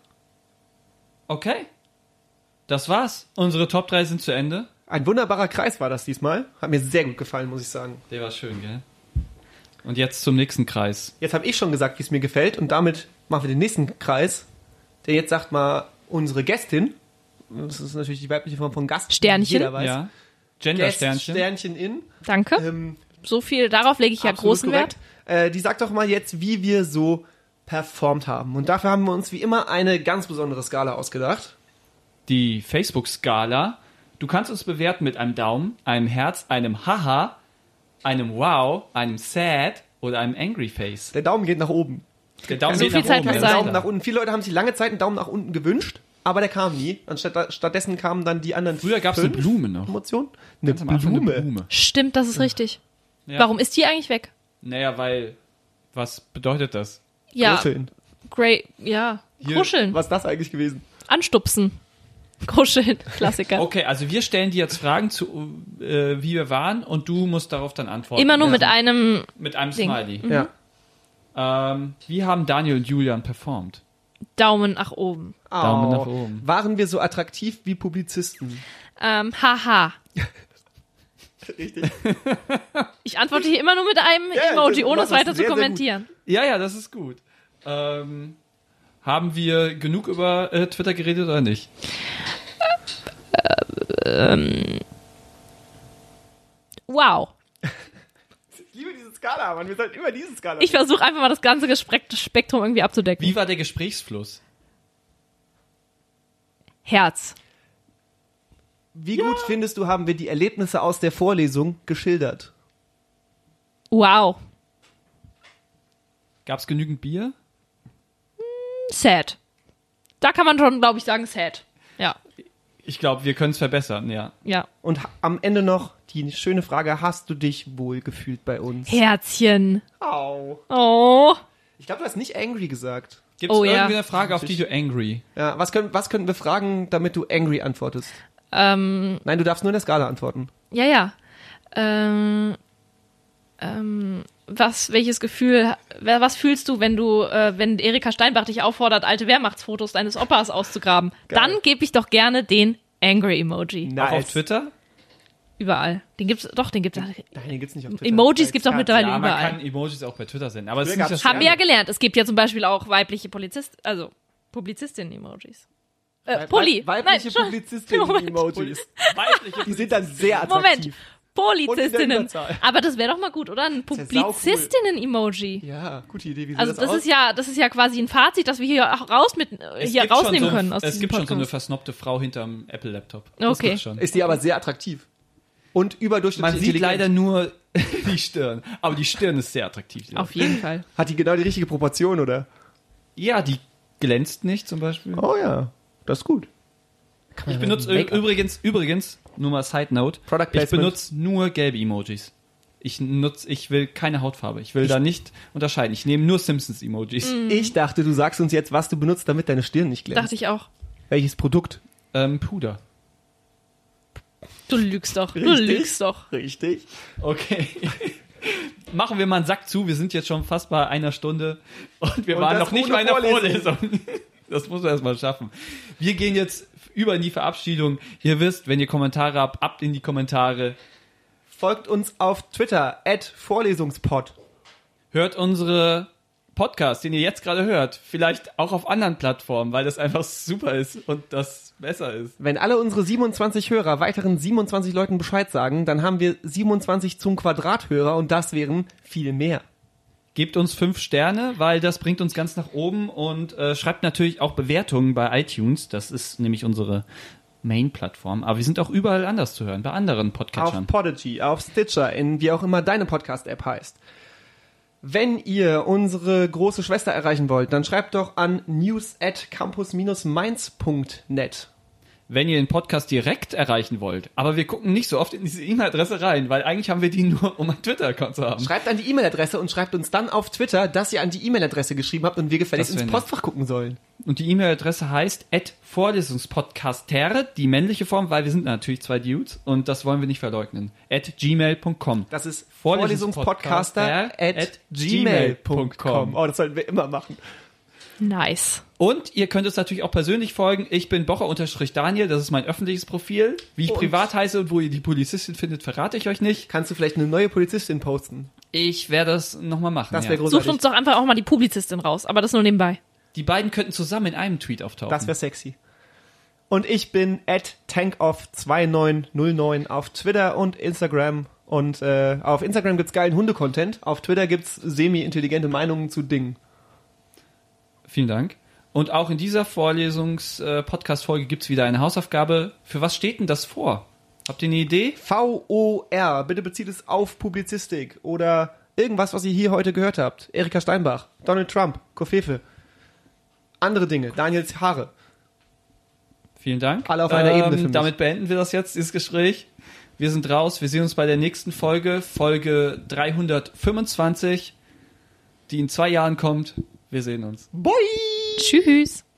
Okay. Das war's. Unsere Top drei sind zu Ende. Ein wunderbarer Kreis war das diesmal. Hat mir sehr gut gefallen, muss ich sagen. Der war schön, gell? Und jetzt zum nächsten Kreis. Jetzt habe ich schon gesagt, wie es mir gefällt und damit machen wir den nächsten Kreis, der jetzt sagt mal unsere Gästin, das ist natürlich die weibliche Form von Gast, wie Sternchen. jeder weiß. Ja. Gender-Sternchen. Sternchen in. Danke. Ähm, So viel, darauf lege ich ja absolut großen korrekt. Wert. Äh, die sagt doch mal jetzt, wie wir so performt haben. Und dafür haben wir uns wie immer eine ganz besondere Skala ausgedacht. Die Facebook-Skala. Du kannst uns bewerten mit einem Daumen, einem Herz, einem Haha, einem Wow, einem Sad oder einem Angry Face. Der Daumen geht nach oben. Der Daumen So geht viel nach Zeit oben. muss Kein ja. sein. Daumen nach unten. Viele Leute haben sich lange Zeit einen Daumen nach unten gewünscht, aber der kam nie. Anstatt, stattdessen kamen dann die anderen Früher gab's eine fünf Blume noch. Emotionen. Eine Ganz am Anfang Blume. eine Blume. Stimmt, das ist richtig. Ja. Warum ist die eigentlich weg? Naja, weil, was bedeutet das? Ja, Kuscheln. great, ja, Hier- kuscheln, Was ist das eigentlich gewesen? anstupsen, kuscheln, Klassiker. Okay, also wir stellen dir jetzt Fragen zu, äh, wie wir waren und du musst darauf dann antworten. Immer nur Ja. mit einem Mit einem Ding. Smiley. Ja. Ähm, wie haben Daniel und Julian performt? Daumen nach oben. Daumen Au. nach oben. Waren wir so attraktiv wie Publizisten? Ähm, haha. Richtig. Ich antworte hier immer nur mit einem Ja, Emoji, das ohne es machst du weiter zu sehr, sehr kommentieren. Ja, ja, das ist gut. Ähm, haben wir genug über äh, Twitter geredet oder nicht? Wow. Ich liebe diese Skala, Mann. Wir sollten immer diese Skala. Ich versuche einfach mal das ganze Gespre- Spektrum irgendwie abzudecken. Wie war der Gesprächsfluss? Herz. Wie gut findest du, haben wir die Erlebnisse aus der Vorlesung geschildert? Wow. Gab es genügend Bier? Sad. Da kann man schon, glaube ich, sagen sad. Ja, Ich glaube, wir können es verbessern, ja. ja. Und ha- am Ende noch die schöne Frage, hast du dich wohl gefühlt bei uns? Herzchen. Au. Oh. Ich glaube, du hast nicht angry gesagt. Gibt es Oh, ja. irgendwie eine Frage, auf die du angry? Ja, was können, was könnten wir fragen, damit du angry antwortest? Ähm, Nein, du darfst nur in der Skala antworten. ja, ja. Ähm, ähm, was, welches Gefühl, wer- was fühlst du, wenn du, äh, wenn Erika Steinbach dich auffordert, alte Wehrmachtsfotos deines Opas auszugraben? Geil. Dann gebe ich doch gerne den Angry-Emoji. Nice. Auch auf Twitter? Überall. Den gibt's, doch, den gibt's. Nein, den gibt's nicht auf Twitter. Emojis gibt's auch Als mittlerweile Ja, man überall. kann Emojis auch bei Twitter senden. Aber es ist Früher nicht gab's das Haben wir ja gelernt. Es gibt ja zum Beispiel auch weibliche Polizist, also Publizistinnen-Emojis. Äh, Weib- Pulli. Weibliche Nein, schon. Publizistinnen-Emojis. weibliche Die sind dann sehr Moment. attraktiv. Und in der Polizistinnen. Überzahl. Aber das wäre doch mal gut, oder? Ein ist ja saucool. Publizistinnen-Emoji. Ja, gute Idee. Wie sieht Also das, das aus? ist ja, das ist ja quasi ein Fazit, das wir hier auch raus mit, Es hier gibt schon rausnehmen so, können aus Es diesem gibt schon so eine Podcast. versnobte Frau hinterm Apple-Laptop. Das Okay. gibt's schon. Ist die aber sehr attraktiv. Und überdurchschnittlich Man sieht intelligent. leider nur die Stirn. Aber die Stirn ist sehr attraktiv. Ja. Auf jeden Fall. Hat die genau die richtige Proportion, oder? Ja, die glänzt nicht zum Beispiel. Oh ja, das ist gut. Ich benutze Make-up. übrigens, übrigens, nur mal Side Note, Product ich Placement. benutze nur gelbe Emojis. Ich nutze, ich will keine Hautfarbe. Ich will ich da nicht unterscheiden. Ich nehme nur Simpsons-Emojis. Mm. Ich dachte, du sagst uns jetzt, was du benutzt, damit deine Stirn nicht glänzt. Dachte ich auch. Welches Produkt? Ähm, Puder. Du lügst doch. Richtig? Du lügst doch. Richtig. Okay. Machen wir mal einen Sack zu. Wir sind jetzt schon fast bei einer Stunde und wir und waren noch nicht bei einer Vorlesung. Vorlesung. Das muss man erstmal schaffen. Wir gehen jetzt über in die Verabschiedung. Ihr wisst, wenn ihr Kommentare habt, ab in die Kommentare. Folgt uns auf Twitter, at Vorlesungspod. Hört unsere Podcast, den ihr jetzt gerade hört, vielleicht auch auf anderen Plattformen, weil das einfach super ist und das besser ist. Wenn alle unsere siebenundzwanzig Hörer weiteren siebenundzwanzig Leuten Bescheid sagen, dann haben wir siebenundzwanzig zum Quadrat Hörer und das wären viel mehr. Gebt uns fünf Sterne, weil das bringt uns ganz nach oben und äh, schreibt natürlich auch Bewertungen bei iTunes. Das ist nämlich unsere Main-Plattform. Aber wir sind auch überall anders zu hören, bei anderen Podcatchern. Auf Podigy, auf Stitcher, in wie auch immer deine Podcast-App heißt. Wenn ihr unsere große Schwester erreichen wollt, dann schreibt doch an news at campus dash mainz punkt net. Wenn ihr den Podcast direkt erreichen wollt, aber wir gucken nicht so oft in diese E-Mail-Adresse rein, weil eigentlich haben wir die nur, um einen Twitter-Account zu haben. Schreibt an die E-Mail-Adresse und schreibt uns dann auf Twitter, dass ihr an die E-Mail-Adresse geschrieben habt und wir gefälligst ins nett. Postfach gucken sollen. Und die E-Mail-Adresse heißt at vorlesungspodcaster, die männliche Form, weil wir sind natürlich zwei Dudes und das wollen wir nicht verleugnen. at gmail punkt com. Das ist vorlesungspodcaster at gmail punkt com. Oh, das sollten wir immer machen. Nice. Und ihr könnt uns natürlich auch persönlich folgen. Ich bin Bocher-Daniel, das ist mein öffentliches Profil. Wie ich und privat heiße und wo ihr die Polizistin findet, verrate ich euch nicht. Kannst du vielleicht eine neue Polizistin posten? Ich werde das nochmal machen. Das wäre ja. großartig. Sucht uns doch einfach auch mal die Publizistin raus, aber das nur nebenbei. Die beiden könnten zusammen in einem Tweet auftauchen. Das wäre sexy. Und ich bin at tankoff zwei neun null neun auf Twitter und Instagram. Und äh, auf Instagram gibt's geilen Hunde-Content. Auf Twitter gibt's semi-intelligente Meinungen zu Dingen. Vielen Dank. Und auch in dieser Vorlesungs-Podcast-Folge gibt's wieder eine Hausaufgabe. Für was steht denn das vor? Habt ihr eine Idee? V O R. Bitte bezieht es auf Publizistik oder irgendwas, was ihr hier heute gehört habt. Erika Steinbach, Donald Trump, Kofefe. Andere Dinge. Daniels Haare. Vielen Dank. Alle auf einer ähm, Ebene für mich. Damit beenden wir das jetzt, dieses Gespräch. Wir sind raus. Wir sehen uns bei der nächsten Folge, Folge dreihundertfünfundzwanzig, die in zwei Jahren kommt. Wir sehen uns. Boi! Tschüss.